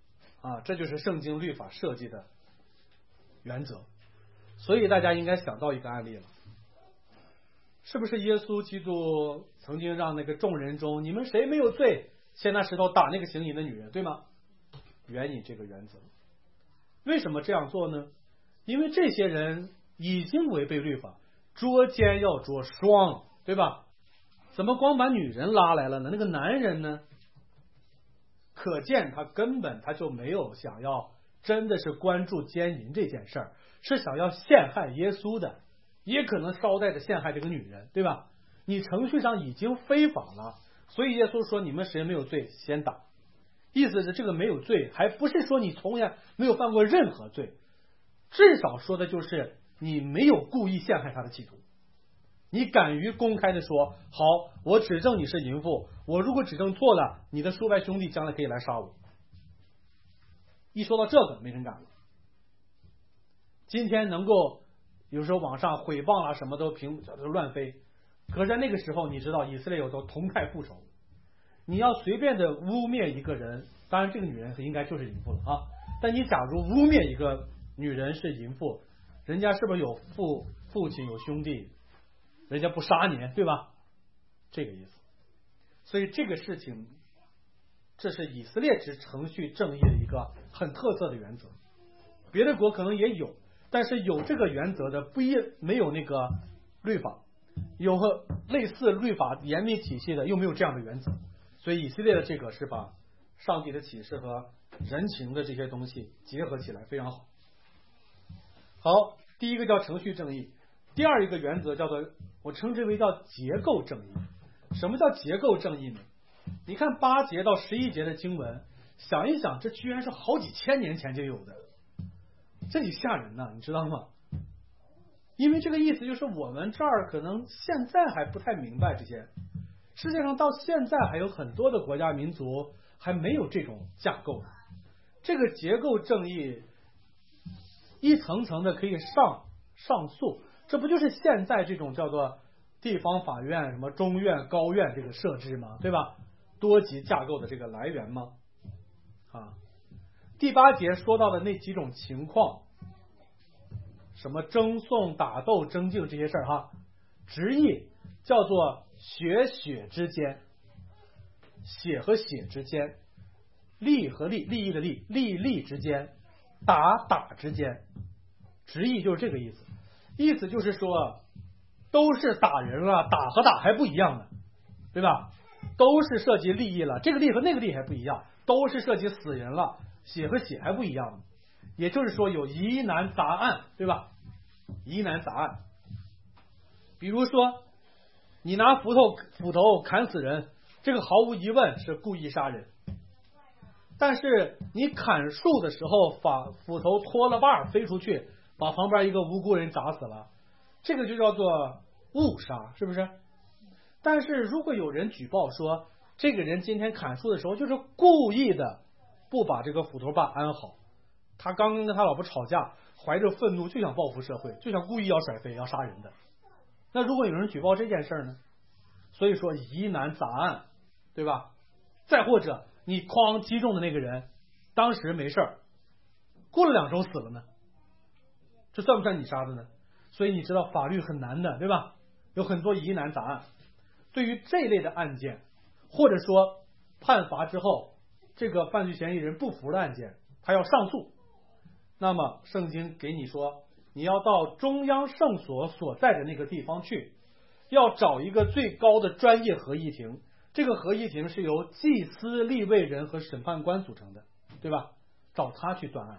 啊，这就是圣经律法设计的原则。所以大家应该想到一个案例了，是不是耶稣基督曾经让那个众人中，你们谁没有罪，先拿石头打那个行淫的女人，对吗？援引这个原则。为什么这样做呢？因为这些人已经违背律法，捉奸要捉双，对吧？怎么光把女人拉来了呢？那个男人呢？可见他根本他就没有想要真的是关注奸淫这件事儿，是想要陷害耶稣的，也可能捎带着陷害这个女人，对吧？你程序上已经非法了，所以耶稣说你们谁没有罪先打。意思是这个没有罪还不是说你从来没有犯过任何罪，至少说的就是你没有故意陷害他的企图。你敢于公开的说，好，我指证你是淫妇，我如果指证错了，你的叔伯兄弟将来可以来杀我。一说到这个没人敢了。今天能够有时候网上诽谤啦什么都平都乱飞，可是在那个时候你知道以色列有都同态复仇，你要随便的污蔑一个人，当然这个女人应该就是淫妇了啊，但你假如污蔑一个女人是淫妇，人家是不是有父父亲有兄弟，人家不杀你，对吧？这个意思。所以这个事情，这是以色列之程序正义的一个很特色的原则。别的国可能也有，但是有这个原则的不一没有那个律法，有个类似律法严密体系的又没有这样的原则。所以以色列的这个是把上帝的启示和人情的这些东西结合起来，非常好。好，第一个叫程序正义，第二一个原则叫做我称之为叫结构正义。什么叫结构正义呢？你看八节到十一节的经文，想一想，这居然是好几千年前就有的，这挺吓人呐，你知道吗？因为这个意思就是我们这儿可能现在还不太明白这些，世界上到现在还有很多的国家民族还没有这种架构。这个结构正义一层层的可以上上诉，这不就是现在这种叫做地方法院、什么中院、高院这个设置吗？对吧？多级架构的这个来源吗？啊，第八节说到的那几种情况，什么争讼、打斗、争竞这些事儿哈，直译叫做血血之间，血和血之间，利和利，利益的利，利利之间，打打之间，直译就是这个意思。意思就是说，都是打人了，打和打还不一样呢，对吧？都是涉及利益了，这个利和那个利还不一样，都是涉及死人了，血和血还不一样。也就是说有疑难杂案，对吧？疑难杂案，比如说你拿斧头斧头砍死人，这个毫无疑问是故意杀人，但是你砍树的时候把斧头脱了把飞出去，把旁边一个无辜人砸死了，这个就叫做误杀，是不是？但是如果有人举报说这个人今天砍树的时候就是故意的不把这个斧头把安好，他刚刚跟他老婆吵架，怀着愤怒就想报复社会，就想故意要甩飞要杀人的，那如果有人举报这件事呢？所以说疑难杂案，对吧？再或者你哐击中的那个人当时没事儿，过了两周死了呢，这算不算你杀的呢？所以你知道法律很难的，对吧？有很多疑难杂案。对于这类的案件，或者说判罚之后这个犯罪嫌疑人不服的案件，他要上诉，那么圣经给你说你要到中央圣所所在的那个地方去，要找一个最高的专业合议庭，这个合议庭是由祭司、利未人和审判官组成的，对吧？找他去断案。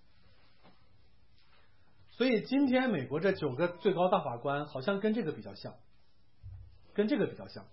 所以今天美国这九个最高大法官好像跟这个比较像，跟这个比较像。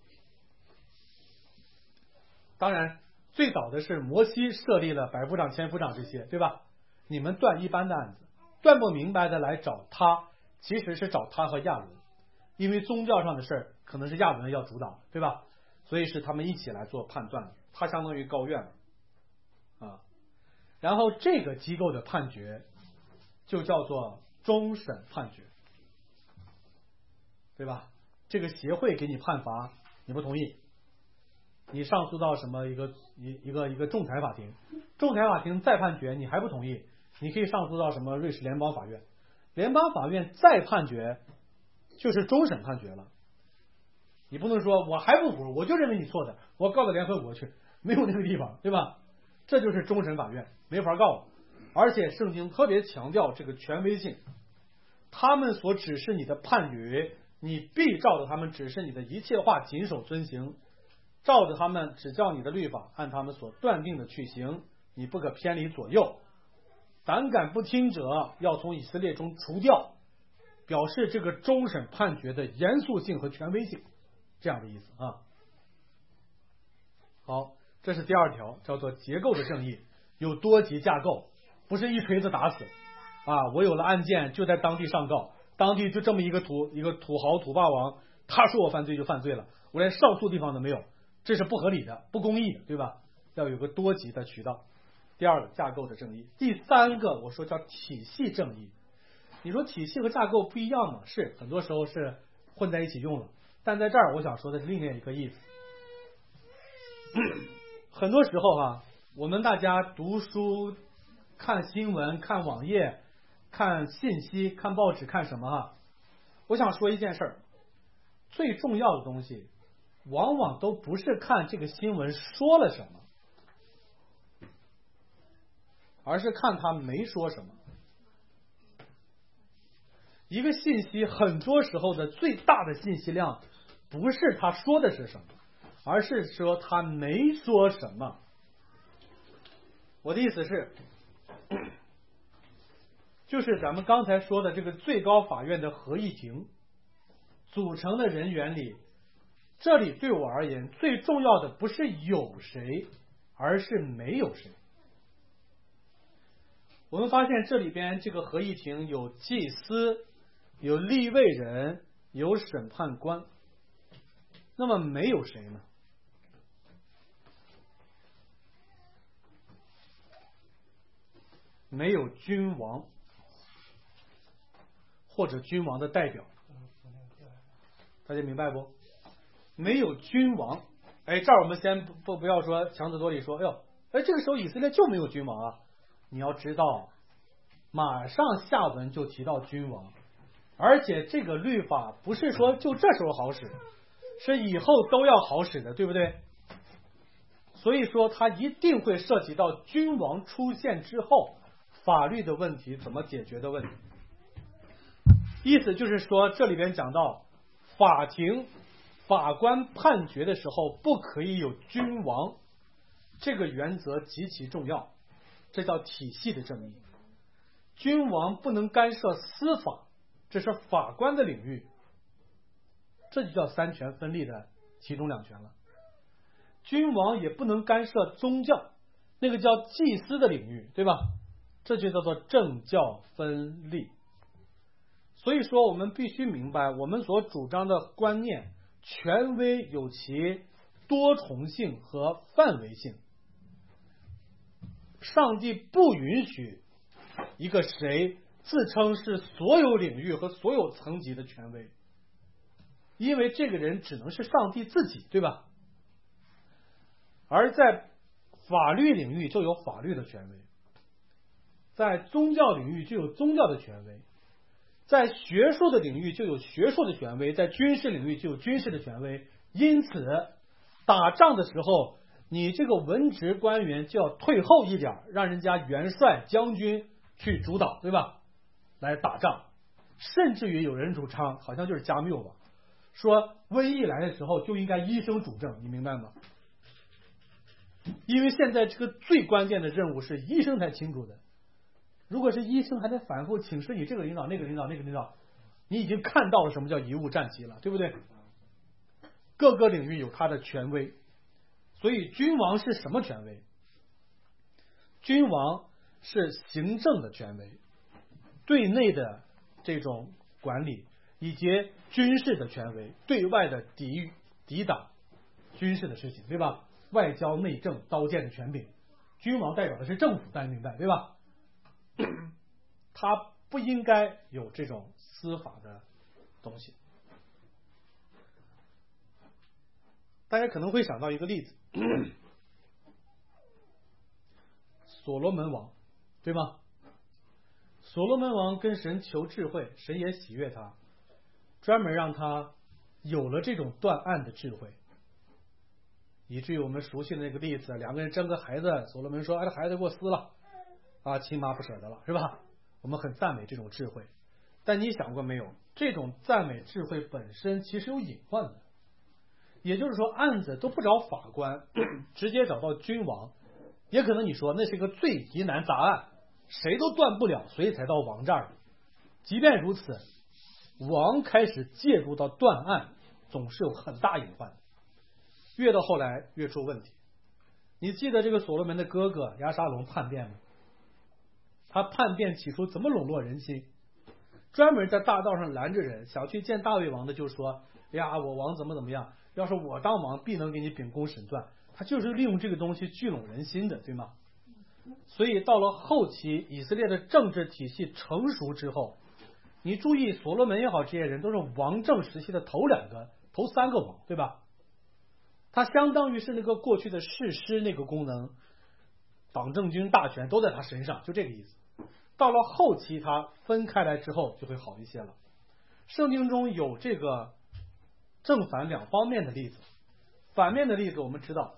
当然最早的是摩西设立了百夫长、千夫长这些，对吧？你们断一般的案子，断不明白的来找他，其实是找他和亚伦，因为宗教上的事儿可能是亚伦要主导，对吧？所以是他们一起来做判断，他相当于高院啊。然后这个机构的判决就叫做终审判决，对吧？这个协会给你判罚，你不同意， 你上诉到什么一个一一个一个仲裁法庭，仲裁法庭再判决你还不同意，你可以上诉到什么瑞士联邦法院，联邦法院再判决就是终审判决了。你不能说我还不服，我就认为你错的，我告到联合国去，没有那个地方，对吧？这就是终审法院，没法告。而且圣经特别强调这个权威性，他们所指示你的判语，你必照着他们指示你的一切话谨守遵行，照着他们指教你的律法，按他们所断定的去行，你不可偏离左右。胆敢不听者，要从以色列中除掉，表示这个终审判决的严肃性和权威性，这样的意思啊。好，这是第二条，叫做结构的正义，有多级架构，不是一锤子打死啊！我有了案件就在当地上告，当地就这么一个土一个土豪土霸王，他说我犯罪就犯罪了，我连上诉地方都没有，这是不合理的、不公义的，对吧？要有个多级的渠道。第二个，架构的正义。第三个，我说叫体系正义。你说体系和架构不一样吗？是，很多时候是混在一起用了，但在这儿我想说的是另外一个意思。很多时候啊，我们大家读书、看新闻、看网页、看信息、看报纸、看什么啊？我想说一件事儿，最重要的东西，往往都不是看这个新闻说了什么，而是看他没说什么。一个信息很多时候的最大的信息量，不是他说的是什么，而是说他没说什么。我的意思是，就是咱们刚才说的这个最高法院的合议庭组成的人员里，这里对我而言最重要的不是有谁，而是没有谁。我们发现这里边这个合议庭有祭司，有立位人，有审判官，那么没有谁呢？没有君王或者君王的代表，大家明白不？没有君王。哎，这儿我们先不不不要说强词夺理说，哎呦，哎，这个时候以色列就没有君王啊！你要知道，马上下文就提到君王，而且这个律法不是说就这时候好使，是以后都要好使的，对不对？所以说，它一定会涉及到君王出现之后法律的问题怎么解决的问题。意思就是说，这里边讲到法庭法官判决的时候不可以有君王，这个原则极其重要，这叫体系的正义。君王不能干涉司法，这是法官的领域，这就叫三权分立的其中两权了。君王也不能干涉宗教，那个叫祭司的领域，对吧？这就叫做政教分立。所以说我们必须明白，我们所主张的观念，权威有其多重性和范围性。上帝不允许一个谁自称是所有领域和所有层级的权威，因为这个人只能是上帝自己，对吧？而在法律领域就有法律的权威，在宗教领域就有宗教的权威，在学术的领域就有学术的权威，在军事领域就有军事的权威。因此打仗的时候，你这个文职官员就要退后一点，让人家元帅将军去主导，对吧？来打仗。甚至于有人主张，好像就是加缪吧，说瘟疫来的时候就应该医生主政，你明白吗？因为现在这个最关键的任务是医生才清楚的，如果是医生还得反复请示你这个领导那个领导那个领导，你已经看到了什么叫贻误战旗了，对不对？各个领域有他的权威。所以君王是什么权威？君王是行政的权威，对内的这种管理，以及军事的权威，对外的抵抵挡军事的事情，对吧？外交内政刀剑的权柄，君王代表的是政府，大家明白对吧？他不应该有这种司法的东西。 大家可能会想到一个例子，所罗门王，对吗？所罗门王跟神求智慧，神也喜悦他，专门让他有了这种断案的智慧，以至于我们熟悉的那个例子，两个人争个孩子，所罗门说：“哎，这孩子给我撕了，啊，亲妈不舍得了，是吧？”我们很赞美这种智慧，但你想过没有，这种赞美智慧本身其实有隐患的。也就是说，案子都不找法官，直接找到君王，也可能你说那是个最疑难杂案，谁都断不了，所以才到王这儿。即便如此，王开始介入到断案，总是有很大隐患的。越到后来越出问题。你记得这个所罗门的哥哥押沙龙叛变吗？他叛变起初怎么笼络人心？专门在大道上拦着人，想去见大卫王的就说：“呀，我王怎么怎么样？要是我当王，必能给你秉公审断。”他就是利用这个东西聚拢人心的，对吗？所以到了后期，以色列的政治体系成熟之后，你注意，所罗门也好，这些人都是王政时期的头两个、头三个王，对吧？他相当于是那个过去的士师那个功能，党政军大权都在他身上，就这个意思。到了后期，他分开来之后就会好一些了。圣经中有这个正反两方面的例子，反面的例子我们知道，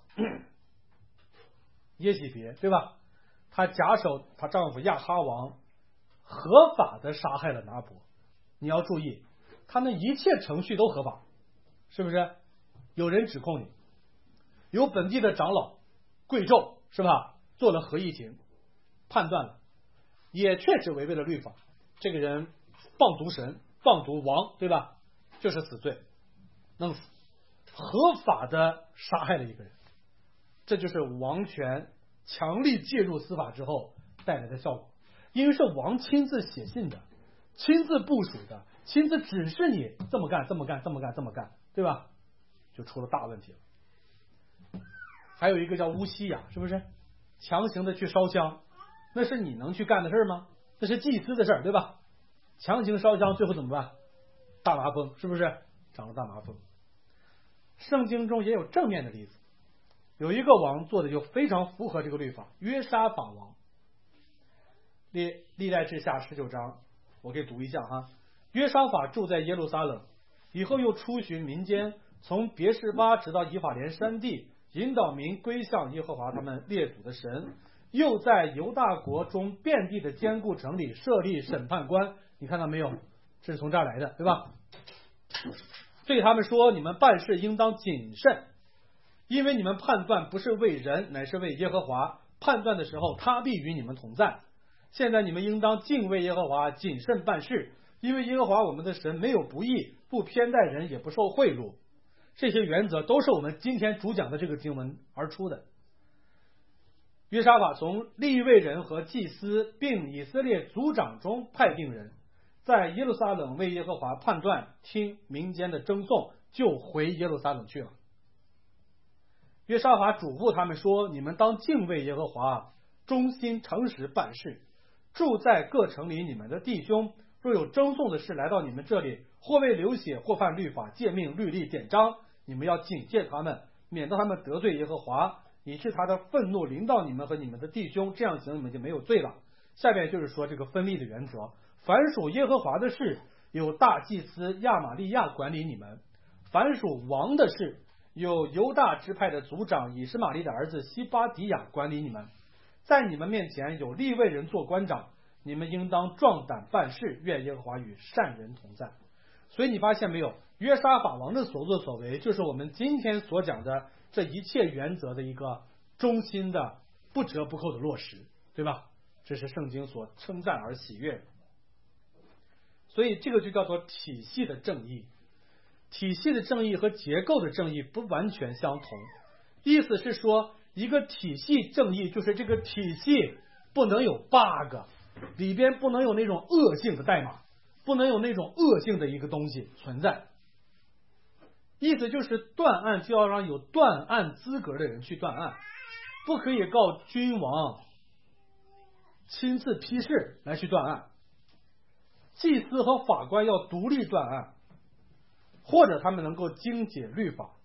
耶洗别，对吧？她假手她丈夫亚哈王，合法的杀害了拿伯。你要注意，他们一切程序都合法，是不是？有人指控你，有本地的长老贵胄，是吧？做了合议庭，判断了，也确实违背了律法，这个人放毒神，放毒王，对吧？就是死罪，弄死，合法的杀害了一个人。这就是王权强力介入司法之后带来的效果，因为是王亲自写信的，亲自部署的，亲自指示你这么干这么干这么干这么干，对吧？就出了大问题了。还有一个叫乌西雅，是不是强行的去烧香？那是你能去干的事吗？那是祭司的事儿，对吧？强行烧香，最后怎么办？大麻风，是不是长了大麻风？圣经中也有正面的例子，有一个王做的就非常符合这个律法，约沙法王。历历代志下十九章，我给读一下哈。约沙法住在耶路撒冷，以后又出巡民间，从别是巴直到以法莲山地，引导民归向耶和华他们列祖的神，又在犹大国中遍地的坚固城里设立审判官。你看到没有？这是从这儿来的，对吧？对他们说，你们办事应当谨慎，因为你们判断不是为人，乃是为耶和华。判断的时候，他必与你们同在。现在你们应当敬畏耶和华，谨慎办事，因为耶和华我们的神没有不义，不偏待人，也不受贿赂。这些原则都是我们今天主讲的这个经文而出的。约沙法从利未人和祭司并以色列族长中派定人，在耶路撒冷为耶和华判断，听民间的争讼，就回耶路撒冷去了。约沙法嘱咐他们说，你们当敬畏耶和华，忠心诚实办事。住在各城里你们的弟兄，若有争讼的事来到你们这里，或为流血，或犯律法诫命律例典章，你们要警戒他们，免得他们得罪耶和华，以致他的愤怒临到你们和你们的弟兄，这样行你们就没有罪了。下面就是说这个分立的原则，凡属耶和华的事，有大祭司亚玛利亚管理你们；凡属王的事，有犹大支派的族长以实玛利的儿子西巴迪亚管理你们。在你们面前有利未人做官长，你们应当壮胆办事，愿耶和华与善人同在。所以你发现没有，约沙法王的所作所为，就是我们今天所讲的这一切原则的一个忠心的不折不扣的落实，对吧？这是圣经所称赞而喜悦的。所以这个就叫做体系的正义。体系的正义和结构的正义不完全相同，意思是说，一个体系正义就是这个体系不能有 bug， 里边不能有那种恶性的代码，不能有那种恶性的一个东西存在。意思就是断案就要让有断案资格的人去断案，不可以告君王亲自批示来去断案。祭司和法官要独立断案，或者他们能够精解律法，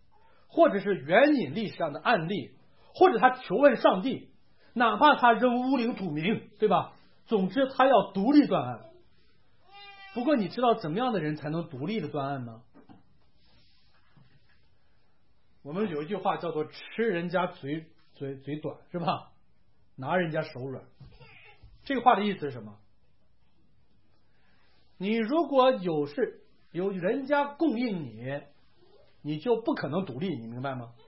或者是援引历史上的案例，或者他求问上帝，哪怕他仍乌灵土明，对吧？总之他要独立断案。不过你知道怎么样的人才能独立的断案吗？我们有一句话叫做吃人家嘴嘴嘴短，是吧？拿人家手软。这个话的意思是什么？你如果有事有人家供应你，你就不可能独立，你明白吗？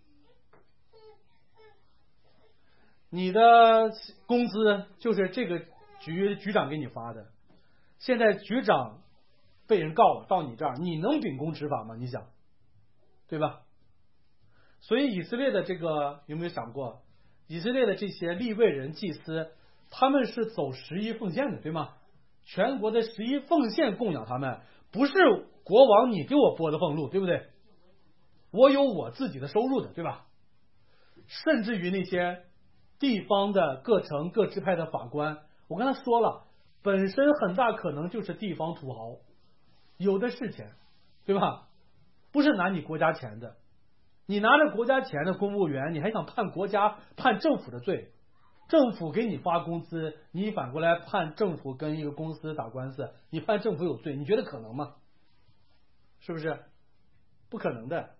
你的工资就是这个局局长给你发的，现在局长被人告了，到你这儿，你能秉公执法吗？你想，对吧？所以以色列的这个有没有想过，以色列的这些利未人祭司，他们是走十一奉献的，对吗？全国的十一奉献供养他们，不是国王你给我拨的俸禄，对不对？我有我自己的收入的，对吧？甚至于那些地方的各城各支派的法官，我刚才说了，本身很大可能就是地方土豪，有的是钱，对吧？不是拿你国家钱的。你拿着国家钱的公务员，你还想判国家判政府的罪？政府给你发工资，你反过来判政府跟一个公司打官司，你判政府有罪，你觉得可能吗？是不是？不可能的。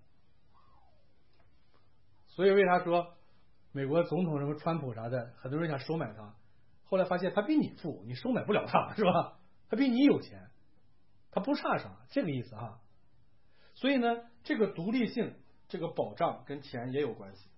所以为啥说美国总统什么川普啥的，很多人想收买他，后来发现他比你富，你收买不了他，是吧？他比你有钱，他不差啥，这个意思哈。所以呢，这个独立性，这个保障跟钱也有关系，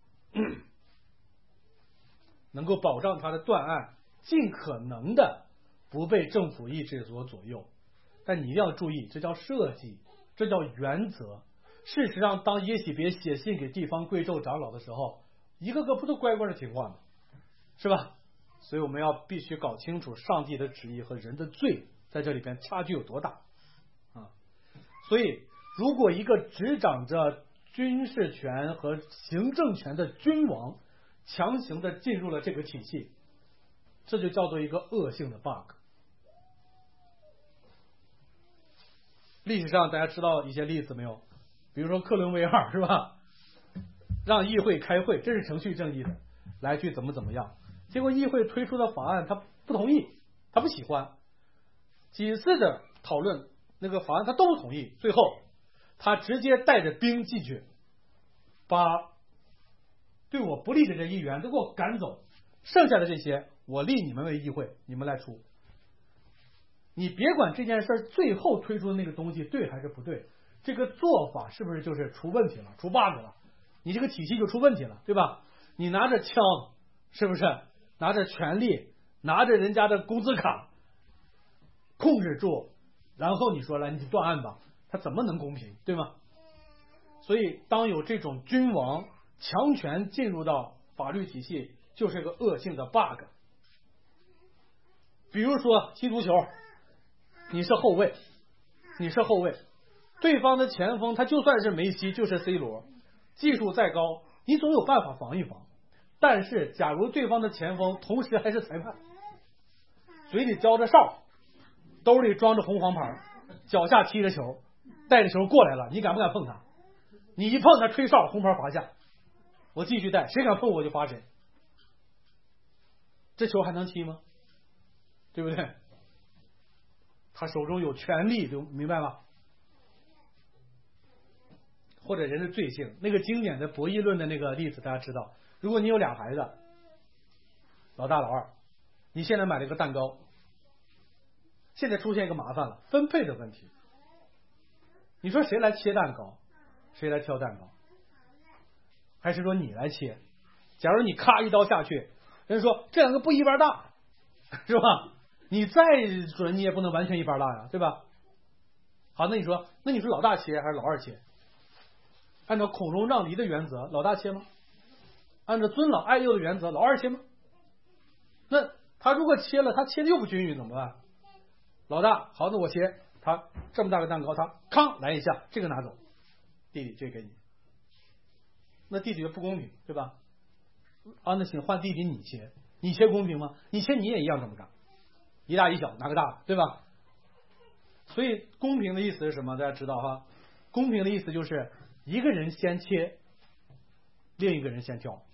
能够保障他的断案尽可能的不被政府意志所左右。但你一定要注意，这叫设计，这叫原则。事实上，当耶洗别写信给地方贵胄长老的时候，一个个不都乖乖的听话吗？是吧？所以我们要必须搞清楚上帝的旨意和人的罪在这里边差距有多大啊！所以，如果一个执掌着军事权和行政权的君王强行的进入了这个体系，这就叫做一个恶性的 bug。历史上大家知道一些例子没有？比如说克伦威尔，是吧？让议会开会，这是程序正义的，来去怎么怎么样。结果议会推出的法案他不同意，他不喜欢，几次的讨论那个法案他都不同意，最后他直接带着兵进去，把对我不利的这议员都给我赶走，剩下的这些我立你们为议会，你们来出。你别管这件事最后推出的那个东西对还是不对，这个做法是不是就是出问题了，出 bug 了？你这个体系就出问题了，对吧？你拿着枪，是不是拿着权力，拿着人家的工资卡控制住，然后你说来你断案吧，他怎么能公平，对吗？所以当有这种君王强权进入到法律体系，就是个恶性的 bug。 比如说踢足球，你是后卫，你是后卫，对方的前锋他就算是梅西，就是 C 罗，技术再高，你总有办法防一防。但是假如对方的前锋同时还是裁判，嘴里叼着哨，兜里装着红黄牌，脚下踢着球，带着球过来了，你敢不敢碰他？你一碰他吹哨，红牌罚下，我继续带，谁敢碰我就罚谁，这球还能踢吗？对不对？他手中有权力，就明白吗？或者人的罪性，那个经典的博弈论的那个例子大家知道，如果你有俩孩子，老大老二，你现在买了一个蛋糕，现在出现一个麻烦了，分配的问题。你说谁来切蛋糕，谁来挑蛋糕，还是说你来切？假如你咔一刀下去，人家说这两个不一般大，是吧？你再准你也不能完全一般大呀，对吧？好，那你说那你说老大切还是老二切？按照孔融让梨的原则，老大切吗？按照尊老爱幼的原则，老二切吗？那他如果切了，他切的又不均匀怎么办？老大，好，那我切，他这么大个蛋糕，他康来一下，这个拿走，弟弟这个给你，那弟弟就不公平，对吧？啊，那行，换弟弟你切，你切公平吗？你切你也一样这么干，一大一小拿个大的，对吧？所以公平的意思是什么？大家知道哈？公平的意思就是一个人先切，另一个人先跳。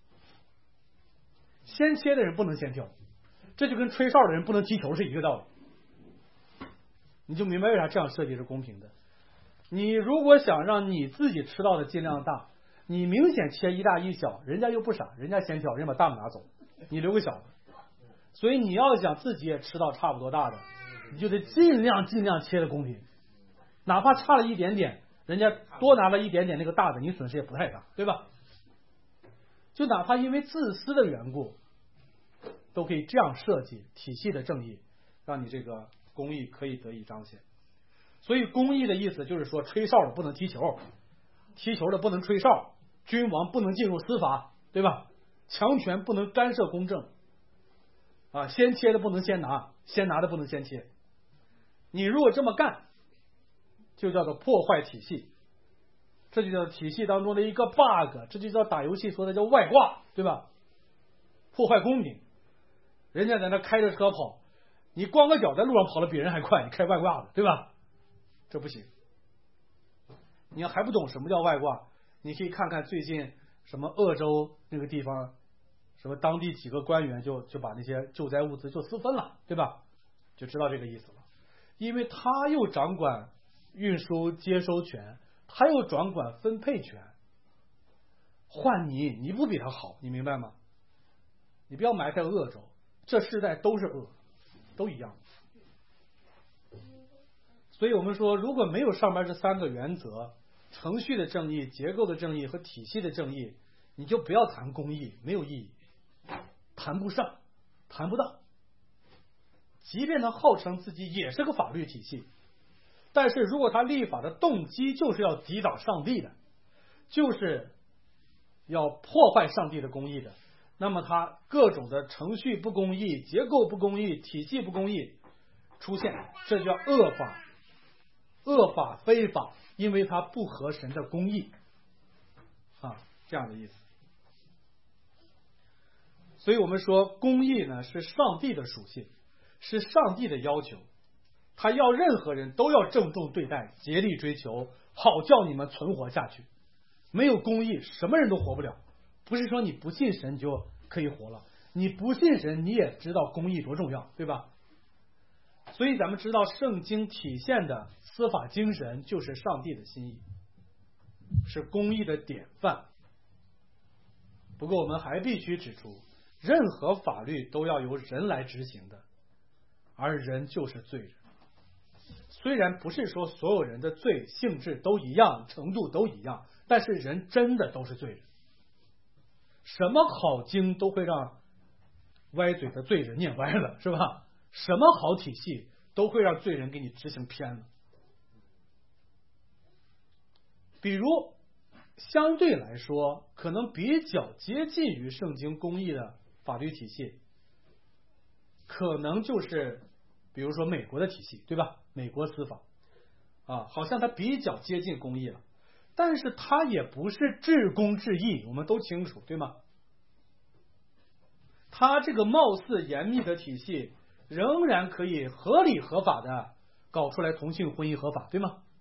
先切的人不能先跳，这就跟吹哨的人不能踢球是一个道理。你就明白为啥这样设计是公平的。你如果想让你自己吃到的尽量大，你明显切一大一小，人家又不傻，人家先跳，人家把大的拿走，你留个小的。所以你要想自己也吃到差不多大的，你就得尽量尽量切的公平，哪怕差了一点点，人家多拿了一点点那个大的，你损失也不太大，对吧？就哪怕因为自私的缘故，都可以这样设计体系的正义，让你这个公义可以得以彰显。所以公义的意思就是说，吹哨的不能踢球，踢球的不能吹哨，君王不能进入司法，对吧？强权不能干涉公正，啊，先切的不能先拿，先拿的不能先切。你如果这么干，就叫做破坏体系，这就叫体系当中的一个 bug， 这就叫打游戏说的叫外挂，对吧？破坏公平，人家在那开着车跑，你光个脚在路上跑得比人还快，你开外挂的，对吧？这不行。你要还不懂什么叫外挂，你可以看看最近什么鄂州那个地方，什么当地几个官员就就把那些救灾物资就私分了，对吧？就知道这个意思了。因为他又掌管运输接收权，他又掌管分配权，换你你不比他好，你明白吗？你不要埋汰鄂州，这世代都是恶，都一样。所以我们说，如果没有上面这三个原则，程序的正义、结构的正义和体系的正义，你就不要谈公义，没有意义，谈不上，谈不到。即便他号称自己也是个法律体系，但是如果他立法的动机就是要抵挡上帝的，就是要破坏上帝的公义的，那么他各种的程序不公义、结构不公义、体系不公义出现，这叫恶法，恶法非法，因为它不合神的公义啊，这样的意思。所以我们说公义呢是上帝的属性，是上帝的要求，他要任何人都要郑重对待，竭力追求，好叫你们存活下去。没有公义，什么人都活不了。不是说你不信神就可以活了，你不信神你也知道公义多重要，对吧？所以咱们知道圣经体现的司法精神就是上帝的心意，是公义的典范。不过我们还必须指出，任何法律都要由人来执行的，而人就是罪人。虽然不是说所有人的罪性质都一样，程度都一样，但是人真的都是罪人。什么好经都会让歪嘴的罪人念歪了，是吧？什么好体系都会让罪人给你执行偏了。比如相对来说可能比较接近于圣经公义的法律体系，可能就是比如说美国的体系，对吧？美国司法啊，好像它比较接近公义了，但是它也不是至公至义，我们都清楚，对吗？它这个貌似严密的体系仍然可以合理合法的搞出来同性婚姻合法，对吗？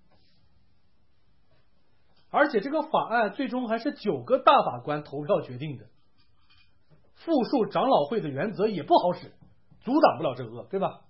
而且这个法案最终还是九个大法官投票决定的，复数长老会的原则也不好使，阻挡不了这个恶，对吧？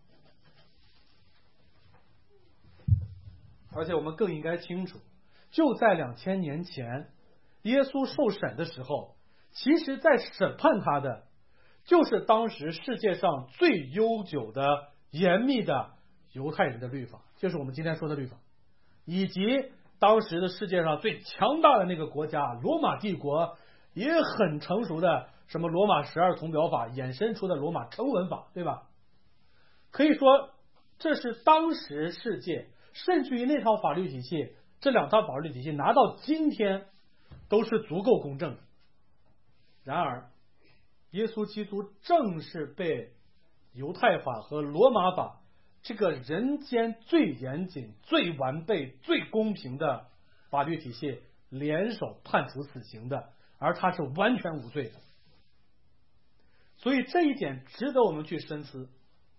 而且我们更应该清楚，就在两千年前耶稣受审的时候，其实在审判他的就是当时世界上最悠久的严密的犹太人的律法，就是我们今天说的律法，以及当时的世界上最强大的那个国家罗马帝国也很成熟的什么罗马十二铜表法衍生出的罗马成文法，对吧？可以说这是当时世界甚至于那套法律体系，这两套法律体系拿到今天都是足够公正的。然而耶稣基督正是被犹太法和罗马法这个人间最严谨、最完备、最公平的法律体系联手判处死刑的，而他是完全无罪的。所以这一点值得我们去深思。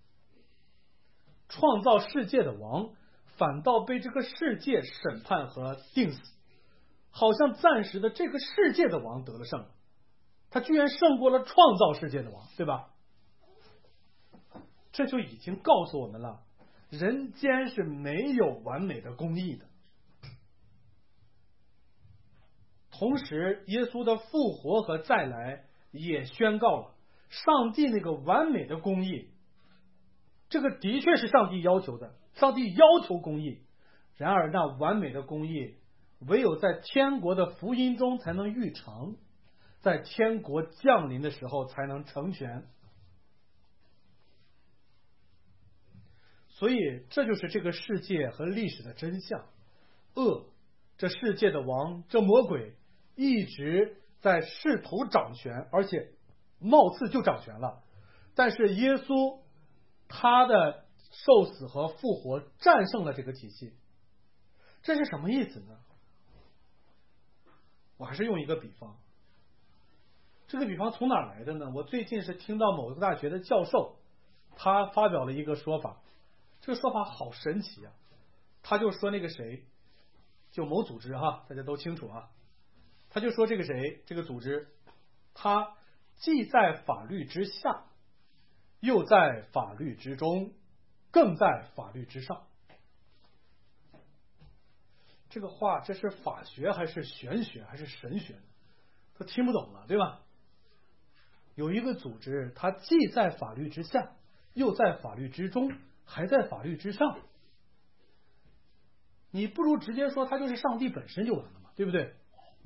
创造世界的王反倒被这个世界审判和定死， 好像暂时的这个世界的王得了胜，他居然胜过了创造世界的王，对吧？这就已经告诉我们了，人间是没有完美的公义的。同时，耶稣的复活和再来也宣告了上帝那个完美的公义，这个的确是上帝要求的，上帝要求公义。然而，那完美的公义唯有在天国的福音中才能预成，在天国降临的时候才能成全。所以，这就是这个世界和历史的真相。恶，这世界的王，这魔鬼一直在试图掌权，而且貌似就掌权了。但是耶稣他的受死和复活战胜了这个体系。这是什么意思呢？我还是用一个比方。这个比方从哪儿来的呢？我最近是听到某个大学的教授他发表了一个说法，这个说法好神奇啊。他就说那个谁，就某组织哈，大家都清楚啊。他就说这个谁，这个组织他既在法律之下，又在法律之中，更在法律之上。这个话，这是法学还是玄学还是神学呢？他听不懂了，对吧？有一个组织，它既在法律之下，又在法律之中，还在法律之上。你不如直接说它就是上帝本身就完了嘛，对不对？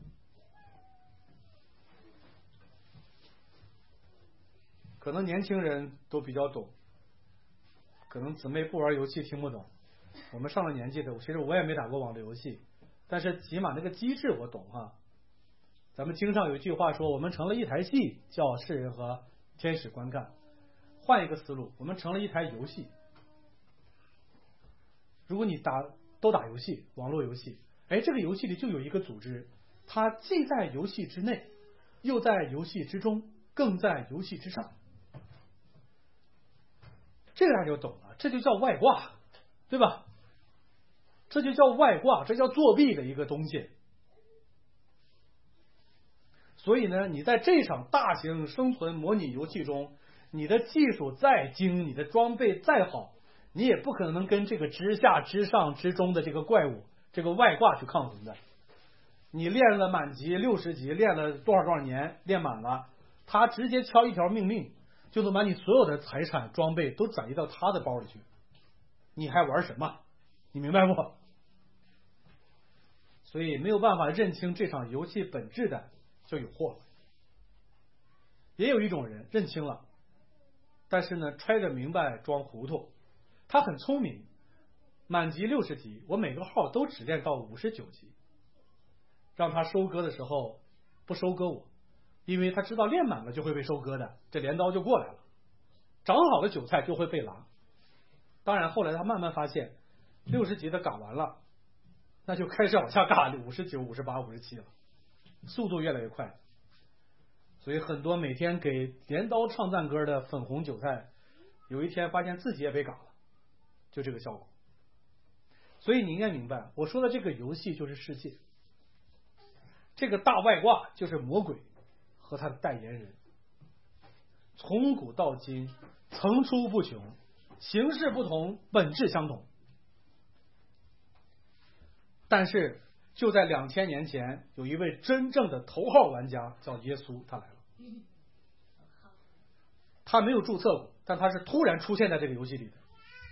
可能年轻人都比较懂，可能姊妹不玩游戏听不懂。我们上了年纪的，其实我也没打过网络游戏，但是起码那个机制我懂哈。咱们经上有一句话说，我们成了一台戏，叫世人和天使观看。换一个思路，我们成了一台游戏。如果你打都打游戏，网络游戏，哎，这个游戏里就有一个组织，它既在游戏之内，又在游戏之中，更在游戏之上。这个大家就懂了，这就叫外挂，对吧？这就叫外挂，这叫作弊的一个东西。所以呢，你在这场大型生存模拟游戏中，你的技术再精，你的装备再好，你也不可能跟这个之下之上之中的这个怪物，这个外挂去抗衡的。你练了满级六十级，练了多少多少年，练满了，他直接敲一条命令，就能把你所有的财产装备都转移到他的包里去，你还玩什么？你明白不？所以没有办法认清这场游戏本质的就有祸了。也有一种人认清了，但是呢揣着明白装糊涂，他很聪明，满级六十级，我每个号都只练到五十九级，让他收割的时候不收割我，因为他知道练满了就会被收割的，这镰刀就过来了，长好的韭菜就会被拿。当然后来他慢慢发现六十级的嘎完了，那就开始往下嘎五十九、五十八、五十七了，速度越来越快。所以很多每天给镰刀唱赞歌的粉红韭菜，有一天发现自己也被嘎了，就这个效果。所以你应该明白，我说的这个游戏就是世界，这个大外挂就是魔鬼和他的代言人，从古到今层出不穷，形式不同，本质相同。但是就在两千年前，有一位真正的头号玩家叫耶稣，他来了。他没有注册过，但他是突然出现在这个游戏里的。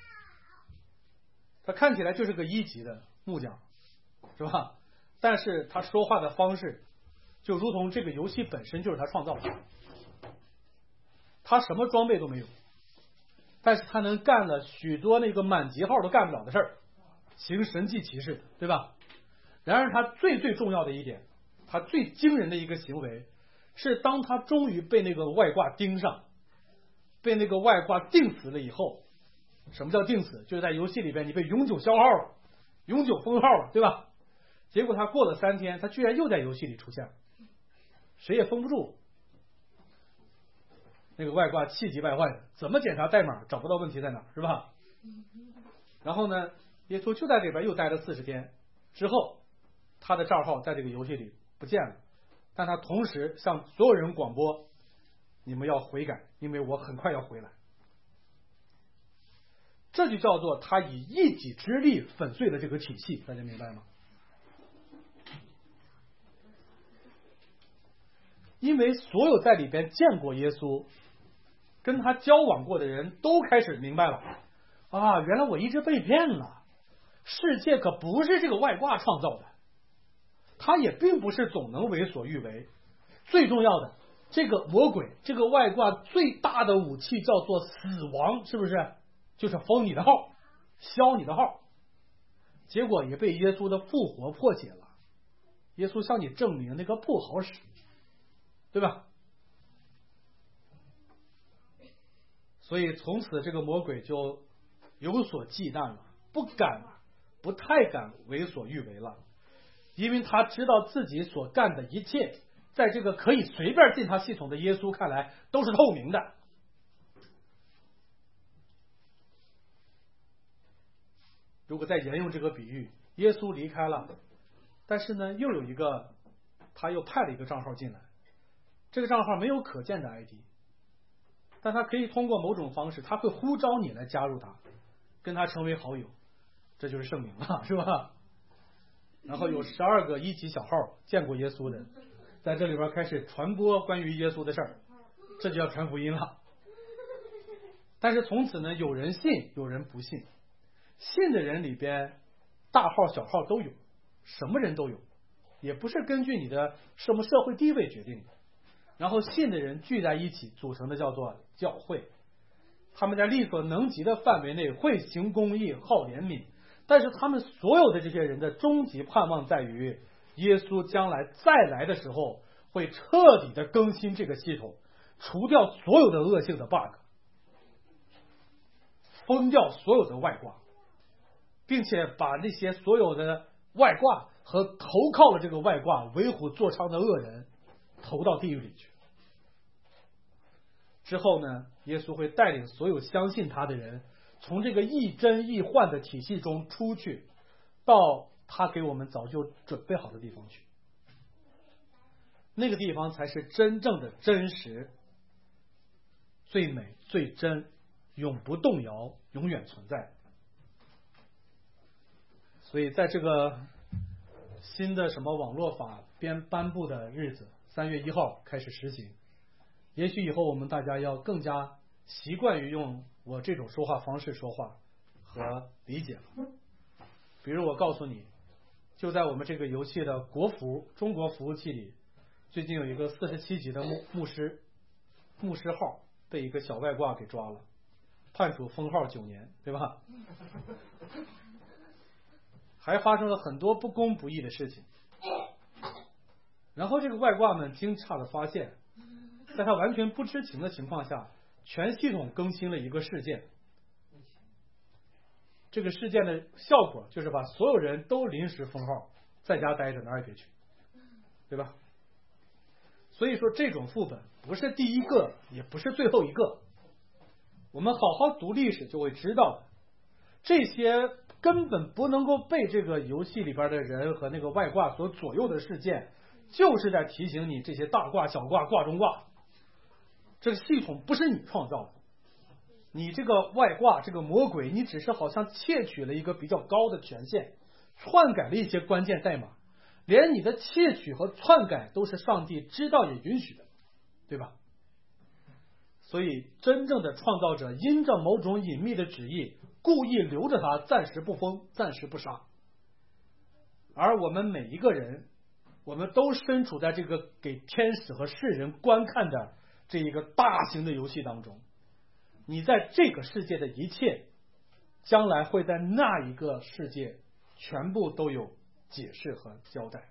他看起来就是个一级的木匠，是吧？但是他说话的方式就如同这个游戏本身就是他创造的。他什么装备都没有，但是他能干了许多那个满级号都干不了的事儿，行神迹奇事，对吧？然而他最最重要的一点，他最惊人的一个行为，是当他终于被那个外挂盯上，被那个外挂定死了以后。什么叫定死？就是在游戏里边你被永久消耗了，永久封号了，对吧？结果他过了三天，他居然又在游戏里出现了，谁也封不住。那个外挂气急败坏的，怎么检查代码找不到问题在哪，是吧？然后呢，耶稣就在这边又待了四十天之后， 他的账号在这个游戏里不见了，但他同时向所有人广播，你们要悔改，因为我很快要回来。这就叫做他以一己之力粉碎了这个体系，大家明白吗？因为所有在里边见过耶稣跟他交往过的人都开始明白了啊，原来我一直被骗了，世界可不是这个外挂创造的，他也并不是总能为所欲为。最重要的，这个魔鬼，这个外挂最大的武器叫做死亡，是不是？就是封你的号，消你的号。结果也被耶稣的复活破解了。耶稣向你证明那个不好使，对吧？所以从此这个魔鬼就有所忌惮了，不敢不太敢为所欲为了，因为他知道自己所干的一切，在这个可以随便进他系统的耶稣看来都是透明的。如果再沿用这个比喻，耶稣离开了，但是呢又有一个他又派了一个账号进来，这个账号没有可见的 I D， 但他可以通过某种方式，他会呼召你来加入他，跟他成为好友，这就是圣灵了，是吧？然后有十二个一级小号见过耶稣的，在这里边开始传播关于耶稣的事儿，这就叫传福音了。但是从此呢，有人信，有人不信。信的人里边，大号小号都有，什么人都有，也不是根据你的什么社会地位决定的。然后信的人聚在一起组成的叫做教会，他们在力所能及的范围内会行公义，好怜悯，但是他们所有的这些人的终极盼望在于耶稣将来再来的时候会彻底的更新这个系统，除掉所有的恶性的 bug， 封掉所有的外挂，并且把那些所有的外挂和投靠了这个外挂为虎作伥的恶人投到地狱里去。之后呢，耶稣会带领所有相信他的人从这个亦真亦幻的体系中出去，到他给我们早就准备好的地方去。那个地方才是真正的真实，最美最真，永不动摇，永远存在。所以在这个新的什么网络法编颁布的日子，三月一号开始实行，也许以后我们大家要更加习惯于用我这种说话方式说话和理解了。比如我告诉你，就在我们这个游戏的国服中国服务器里，最近有一个四十七级的牧牧师牧师号被一个小外挂给抓了，判处封号九年，对吧？还发生了很多不公不义的事情。然后这个外挂们惊诧的发现，在他完全不知情的情况下，全系统更新了一个事件。这个事件的效果就是把所有人都临时封号，在家待着，哪儿也别去，对吧？所以说这种副本不是第一个，也不是最后一个。我们好好读历史就会知道的，这些根本不能够被这个游戏里边的人和那个外挂所左右的事件，就是在提醒你这些大挂小挂挂中挂，这个系统不是你创造的，你这个外挂这个魔鬼，你只是好像窃取了一个比较高的权限，篡改了一些关键代码，连你的窃取和篡改都是上帝知道也允许的，对吧？所以真正的创造者因着某种隐秘的旨意，故意留着他，暂时不封，暂时不杀。而我们每一个人，我们都身处在这个给天使和世人观看的这一个大型的游戏当中。你在这个世界的一切，将来会在那一个世界全部都有解释和交代。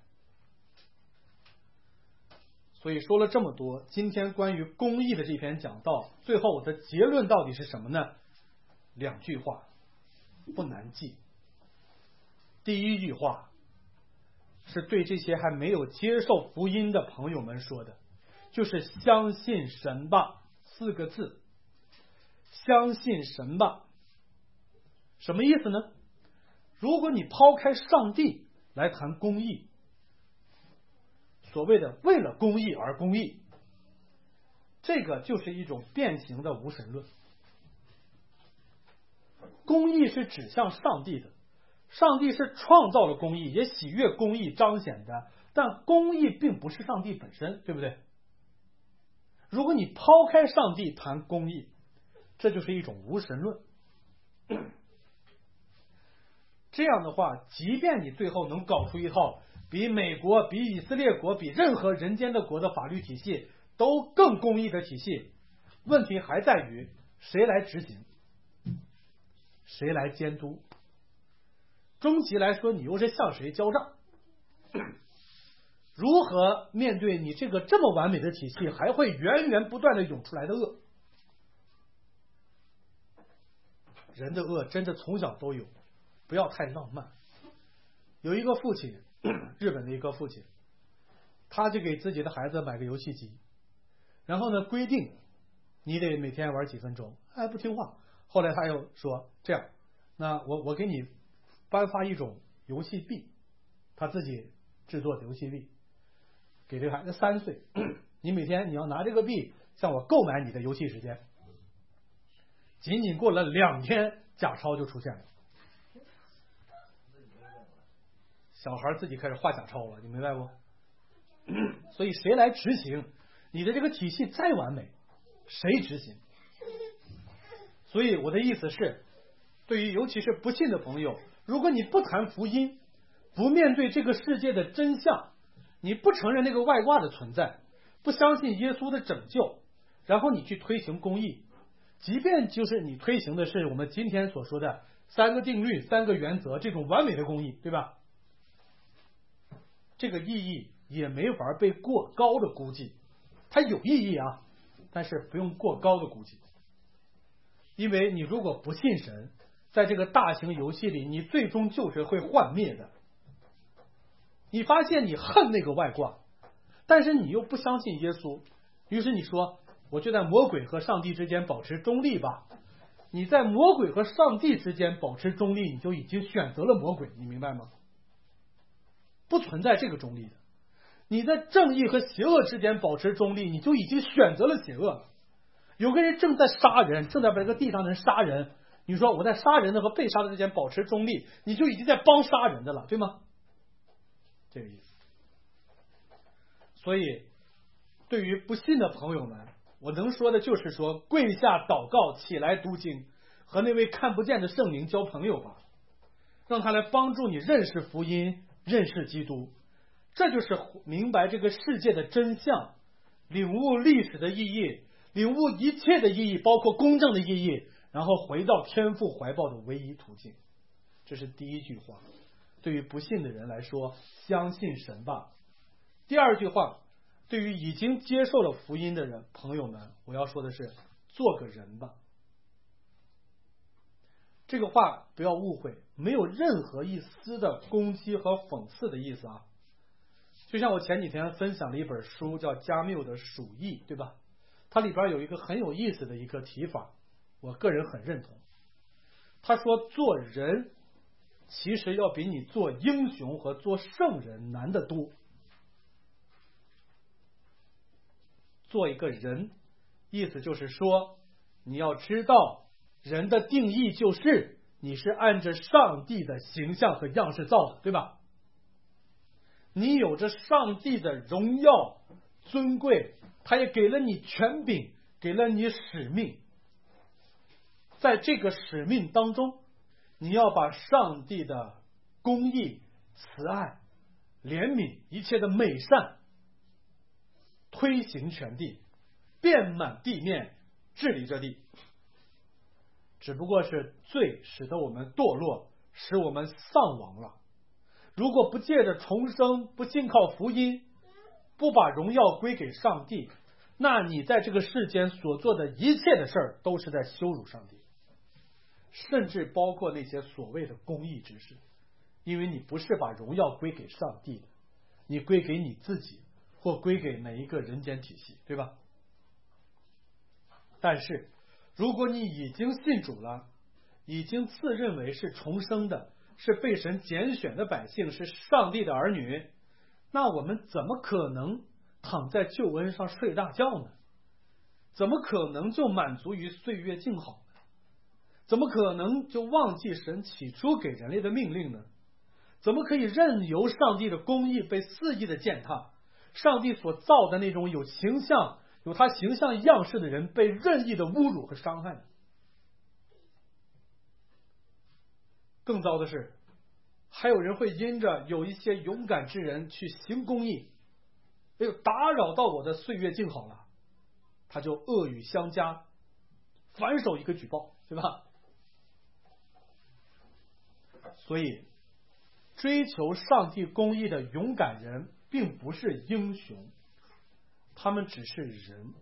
所以说了这么多，今天关于公义的这篇讲道，最后我的结论到底是什么呢？两句话，不难记。第一句话是对这些还没有接受福音的朋友们说的，就是相信神吧，四个字，相信神吧。什么意思呢？如果你抛开上帝来谈公义， 所谓的为了公义而公义，这个就是一种变形的无神论。公义是指向上帝的，上帝是创造了公义，也喜悦公义彰显的，但公义并不是上帝本身，对不对？如果你抛开上帝谈公义，这就是一种无神论。这样的话，即便你最后能搞出一套比美国、比以色列国、比任何人间的国的法律体系都更公义的体系，问题还在于谁来执行，谁来监督，终极来说，你又是向谁交账？如何面对你这个这么完美的体系还会源源不断的涌出来的恶？人的恶真的从小都有，不要太浪漫。有一个父亲，日本的一个父亲，他就给自己的孩子买个游戏机，然后呢规定你得每天玩几分钟，还不听话。后来他又说这样，那我我给你颁发一种游戏币，他自己制作的游戏币，给这个孩子三岁，你每天你要拿这个币向我购买你的游戏时间。仅仅过了两天，假钞就出现了，小孩自己开始画假钞了，你明白不？所以谁来执行？你的这个体系再完美，谁执行？所以我的意思是，对于尤其是不信的朋友，如果你不谈福音，不面对这个世界的真相，你不承认那个外挂的存在，不相信耶稣的拯救，然后你去推行公义，即便就是你推行的是我们今天所说的三个定律、三个原则这种完美的公义，对吧？这个意义也没法被过高的估计，它有意义啊，但是不用过高的估计。因为你如果不信神，在这个大型游戏里，你最终就是会幻灭的。你发现你恨那个外挂，但是你又不相信耶稣，于是你说我就在魔鬼和上帝之间保持中立吧。你在魔鬼和上帝之间保持中立，你就已经选择了魔鬼，你明白吗？不存在这个中立的。你在正义和邪恶之间保持中立，你就已经选择了邪恶了。有个人正在杀人，正在把这个地上的人杀人，你说我在杀人的和被杀的之间保持中立，你就已经在帮杀人的了，对吗？这个意思。所以对于不信的朋友们，我能说的就是说，跪下祷告，起来读经，和那位看不见的圣灵交朋友吧，让他来帮助你认识福音，认识基督。这就是明白这个世界的真相，领悟历史的意义，领悟一切的意义，包括公正的意义，然后回到天父怀抱的唯一途径。这是第一句话，对于不信的人来说，相信神吧。第二句话，对于已经接受了福音的人朋友们，我要说的是做个人吧。这个话不要误会，没有任何一丝的攻击和讽刺的意思啊。就像我前几天分享了一本书叫加缪的《鼠疫》，对吧？它里边有一个很有意思的一个提法，我个人很认同。他说做人其实要比你做英雄和做圣人难得多。做一个人，意思就是说，你要知道人的定义就是你是按着上帝的形象和样式造的，对吧？你有着上帝的荣耀尊贵，他也给了你权柄，给了你使命。在这个使命当中，你要把上帝的公义、慈爱、怜悯、一切的美善推行全地，遍满地面，治理这地。只不过是罪使得我们堕落，使我们丧亡了。如果不借着重生，不信靠福音，不把荣耀归给上帝，那你在这个世间所做的一切的事儿都是在羞辱上帝，甚至包括那些所谓的公义之事，因为你不是把荣耀归给上帝的，你归给你自己，或归给哪一个人间体系，对吧？但是如果你已经信主了，已经自认为是重生的，是被神拣选的百姓，是上帝的儿女， 那我们怎么可能躺在救恩上睡大觉呢？怎么可能就满足于岁月静好呢？怎么可能就忘记神起初给人类的命令呢？怎么可以任由上帝的公义被肆意的践踏？上帝所造的那种有形象、有他形象样式的人被任意的侮辱和伤害呢？更糟的是，还有人会因着有一些勇敢之人去行公义，哎呦，打扰到我的岁月静好了，他就恶语相加，反手一个举报，对吧？所以追求上帝公义的勇敢人并不是英雄，他们只是人，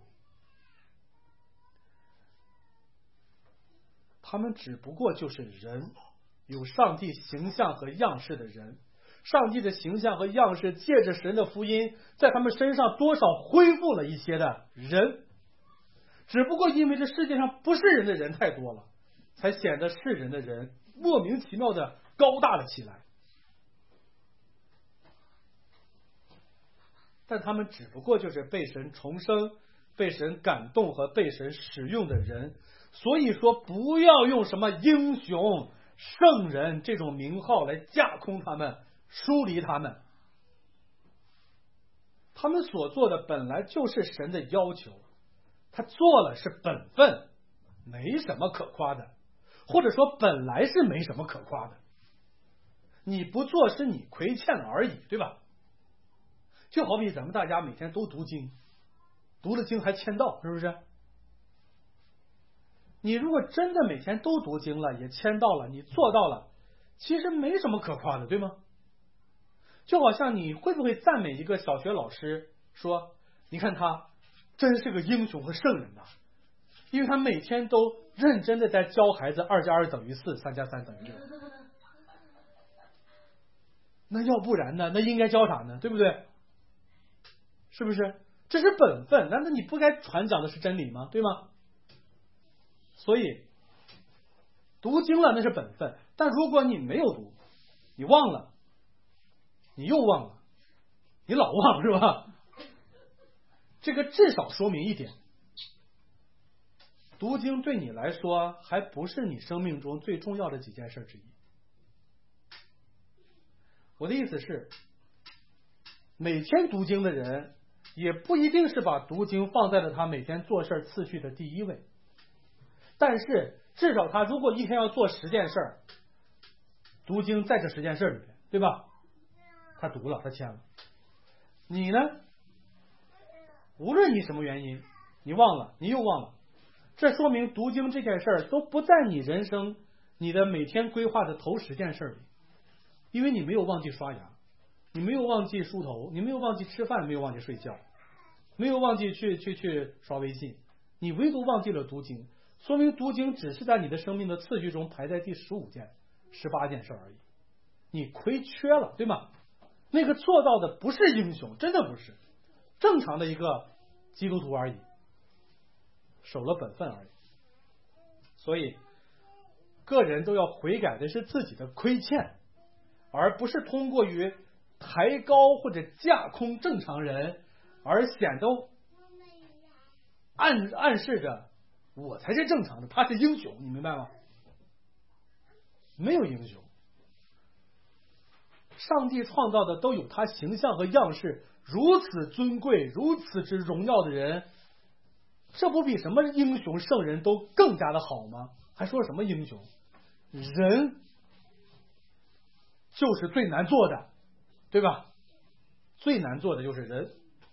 他们只不过就是人，有上帝形象和样式的人。上帝的形象和样式借着神的福音在他们身上多少恢复了一些的人，只不过因为这世界上不是人的人太多了，才显得是人的人莫名其妙的高大了起来。但他们只不过就是被神重生、被神感动和被神使用的人。所以说不要用什么英雄、圣人这种名号来架空他们、疏离他们。他们所做的本来就是神的要求，他做了是本分，没什么可夸的，或者说本来是没什么可夸的，你不做是你亏欠了而已，对吧？就好比咱们大家每天都读经，读了经还签到，是不是？你如果真的每天都读经了，也签到了，你做到了，其实没什么可夸的，对吗？就好像你会不会赞美一个小学老师，说你看他真是个英雄和圣人呐，因为他每天都认真的在教孩子二加二等于四，三加三等于六。那要不然呢？那应该教啥呢？对不对？是不是？这是本分，难道你不该传讲的是真理吗？对吗？所以读经了那是本分，但如果你没有读，你忘了，你又忘了，你老忘，是吧？这个至少说明一点，读经对你来说还不是你生命中最重要的几件事之一。我的意思是，每天读经的人也不一定是把读经放在了他每天做事次序的第一位，但是至少他如果一天要做十件事，读经在这十件事里面，对吧？他读了，他签了。你呢？无论你什么原因，你忘了，你又忘了，这说明读经这件事都不在你人生你的每天规划的头十件事里，因为你没有忘记刷牙，你没有忘记梳头，你没有忘记吃饭，没有忘记睡觉，没有忘记去去去刷微信，你唯独忘记了读经，说明读经只是在你的生命的次序中排在第十五件、十八件事而已，你亏缺了，对吗？那个做到的不是英雄，真的不是，正常的一个基督徒而已，守了本分而已。所以个人都要悔改的是自己的亏欠，而不是通过于抬高或者架空正常人而显得暗暗示着我才是正常的，他是英雄，你明白吗？没有英雄，上帝创造的都有他形象和样式，如此尊贵如此之荣耀的人，这不比什么英雄圣人都更加的好吗？还说什么英雄？人就是最难做的，对吧？最难做的就是人，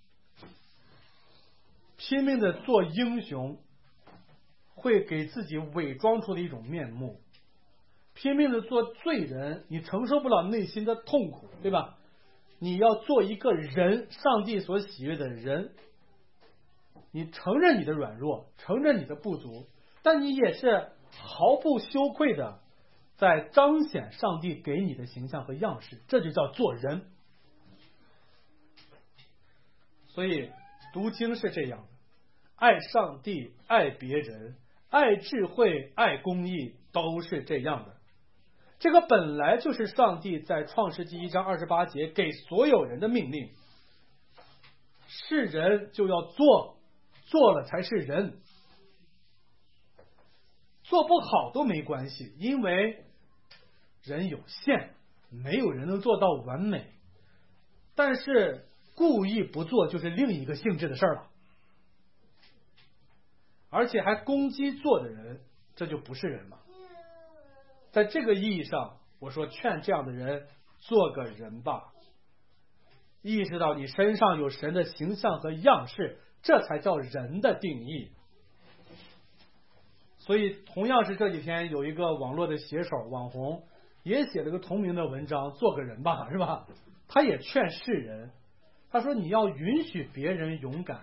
拼命的做英雄会给自己伪装出的一种面目，拼命的做罪人，你承受不了内心的痛苦，对吧？你要做一个人，上帝所喜悦的人，你承认你的软弱，承认你的不足，但你也是毫不羞愧的在彰显上帝给你的形象和样式，这就叫做人。所以读经是这样的，爱上帝、爱别人、爱智慧、爱公义，都是这样的。 这个本来就是上帝在创世纪一章二十八节给所有人的命令，是人就要做，做了才是人，做不好都没关系，因为人有限，没有人能做到完美。但是故意不做就是另一个性质的事儿了，而且还攻击做的人，这就不是人了。在这个意义上，我说劝这样的人做个人吧，意识到你身上有神的形象和样式，这才叫人的定义。所以同样是这几天有一个网络的写手网红也写了个同名的文章，做个人吧，是吧？他也劝世人，他说你要允许别人勇敢，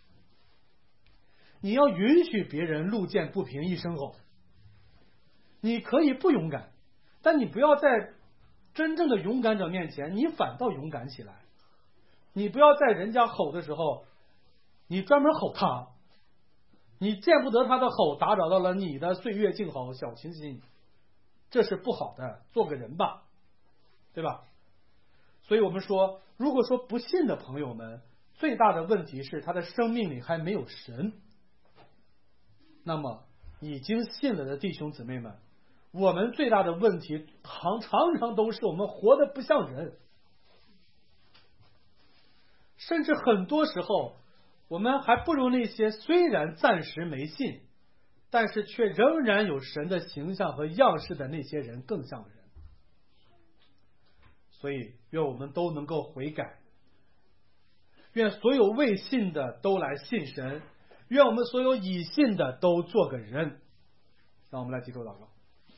你要允许别人路见不平一声吼，你可以不勇敢，但你不要在真正的勇敢者面前你反倒勇敢起来，你不要在人家吼的时候你专门吼他，你见不得他的吼打扰到了你的岁月静好小清新，这是不好的，做个人吧，对吧？所以我们说，如果说不信的朋友们最大的问题是他的生命里还没有神，那么已经信了的弟兄姊妹们，我们最大的问题常常常都是我们活得不像人，甚至很多时候我们还不如那些虽然暂时没信，但是却仍然有神的形象和样式的那些人更像人。所以愿我们都能够悔改，愿所有未信的都来信神，愿我们所有已信的都做个人。让我们来记住祷告。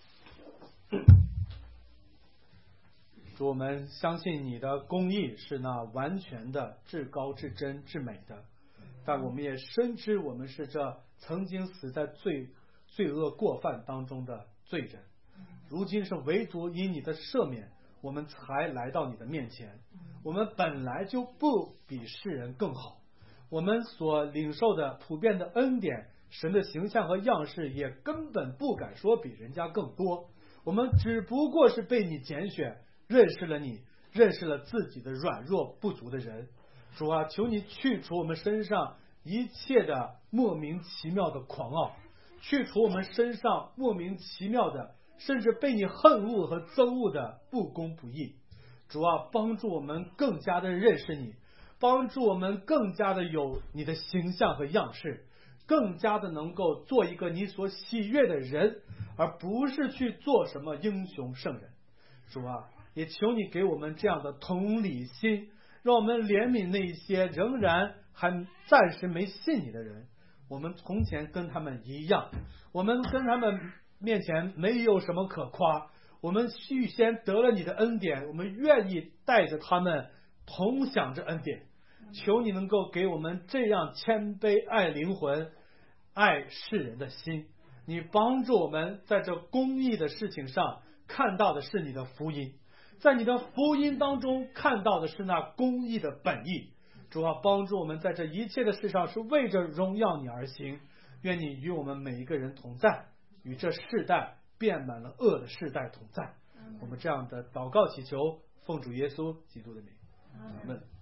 主，我们相信你的公义是那完全的、至高、至真、至美的，但我们也深知我们是这曾经死在罪罪恶过犯当中的罪人，如今是唯独因你的赦免，我们才来到你的面前。我们本来就不比世人更好，我们所领受的普遍的恩典，神的形象和样式也根本不敢说比人家更多，我们只不过是被你拣选，认识了你，认识了自己的软弱不足的人。主啊，求你去除我们身上一切的莫名其妙的狂傲，去除我们身上莫名其妙的甚至被你恨恶和憎恶的不公不义。主啊，帮助我们更加的认识你，帮助我们更加的有你的形象和样式，更加的能够做一个你所喜悦的人，而不是去做什么英雄圣人。主啊，也求你给我们这样的同理心，让我们怜悯那些仍然还暂时没信你的人，我们从前跟他们一样，我们跟他们面前没有什么可夸，我们预先得了你的恩典，我们愿意带着他们同享着恩典。求你能够给我们这样谦卑爱灵魂爱世人的心，你帮助我们在这公义的事情上看到的是你的福音，在你的福音当中看到的是那公义的本意。主啊，帮助我们在这一切的事上是为着荣耀你而行。愿你与我们每一个人同在，与这世代遍满了恶的世代同在。我们这样的祷告祈求，奉主耶稣基督的名，阿们。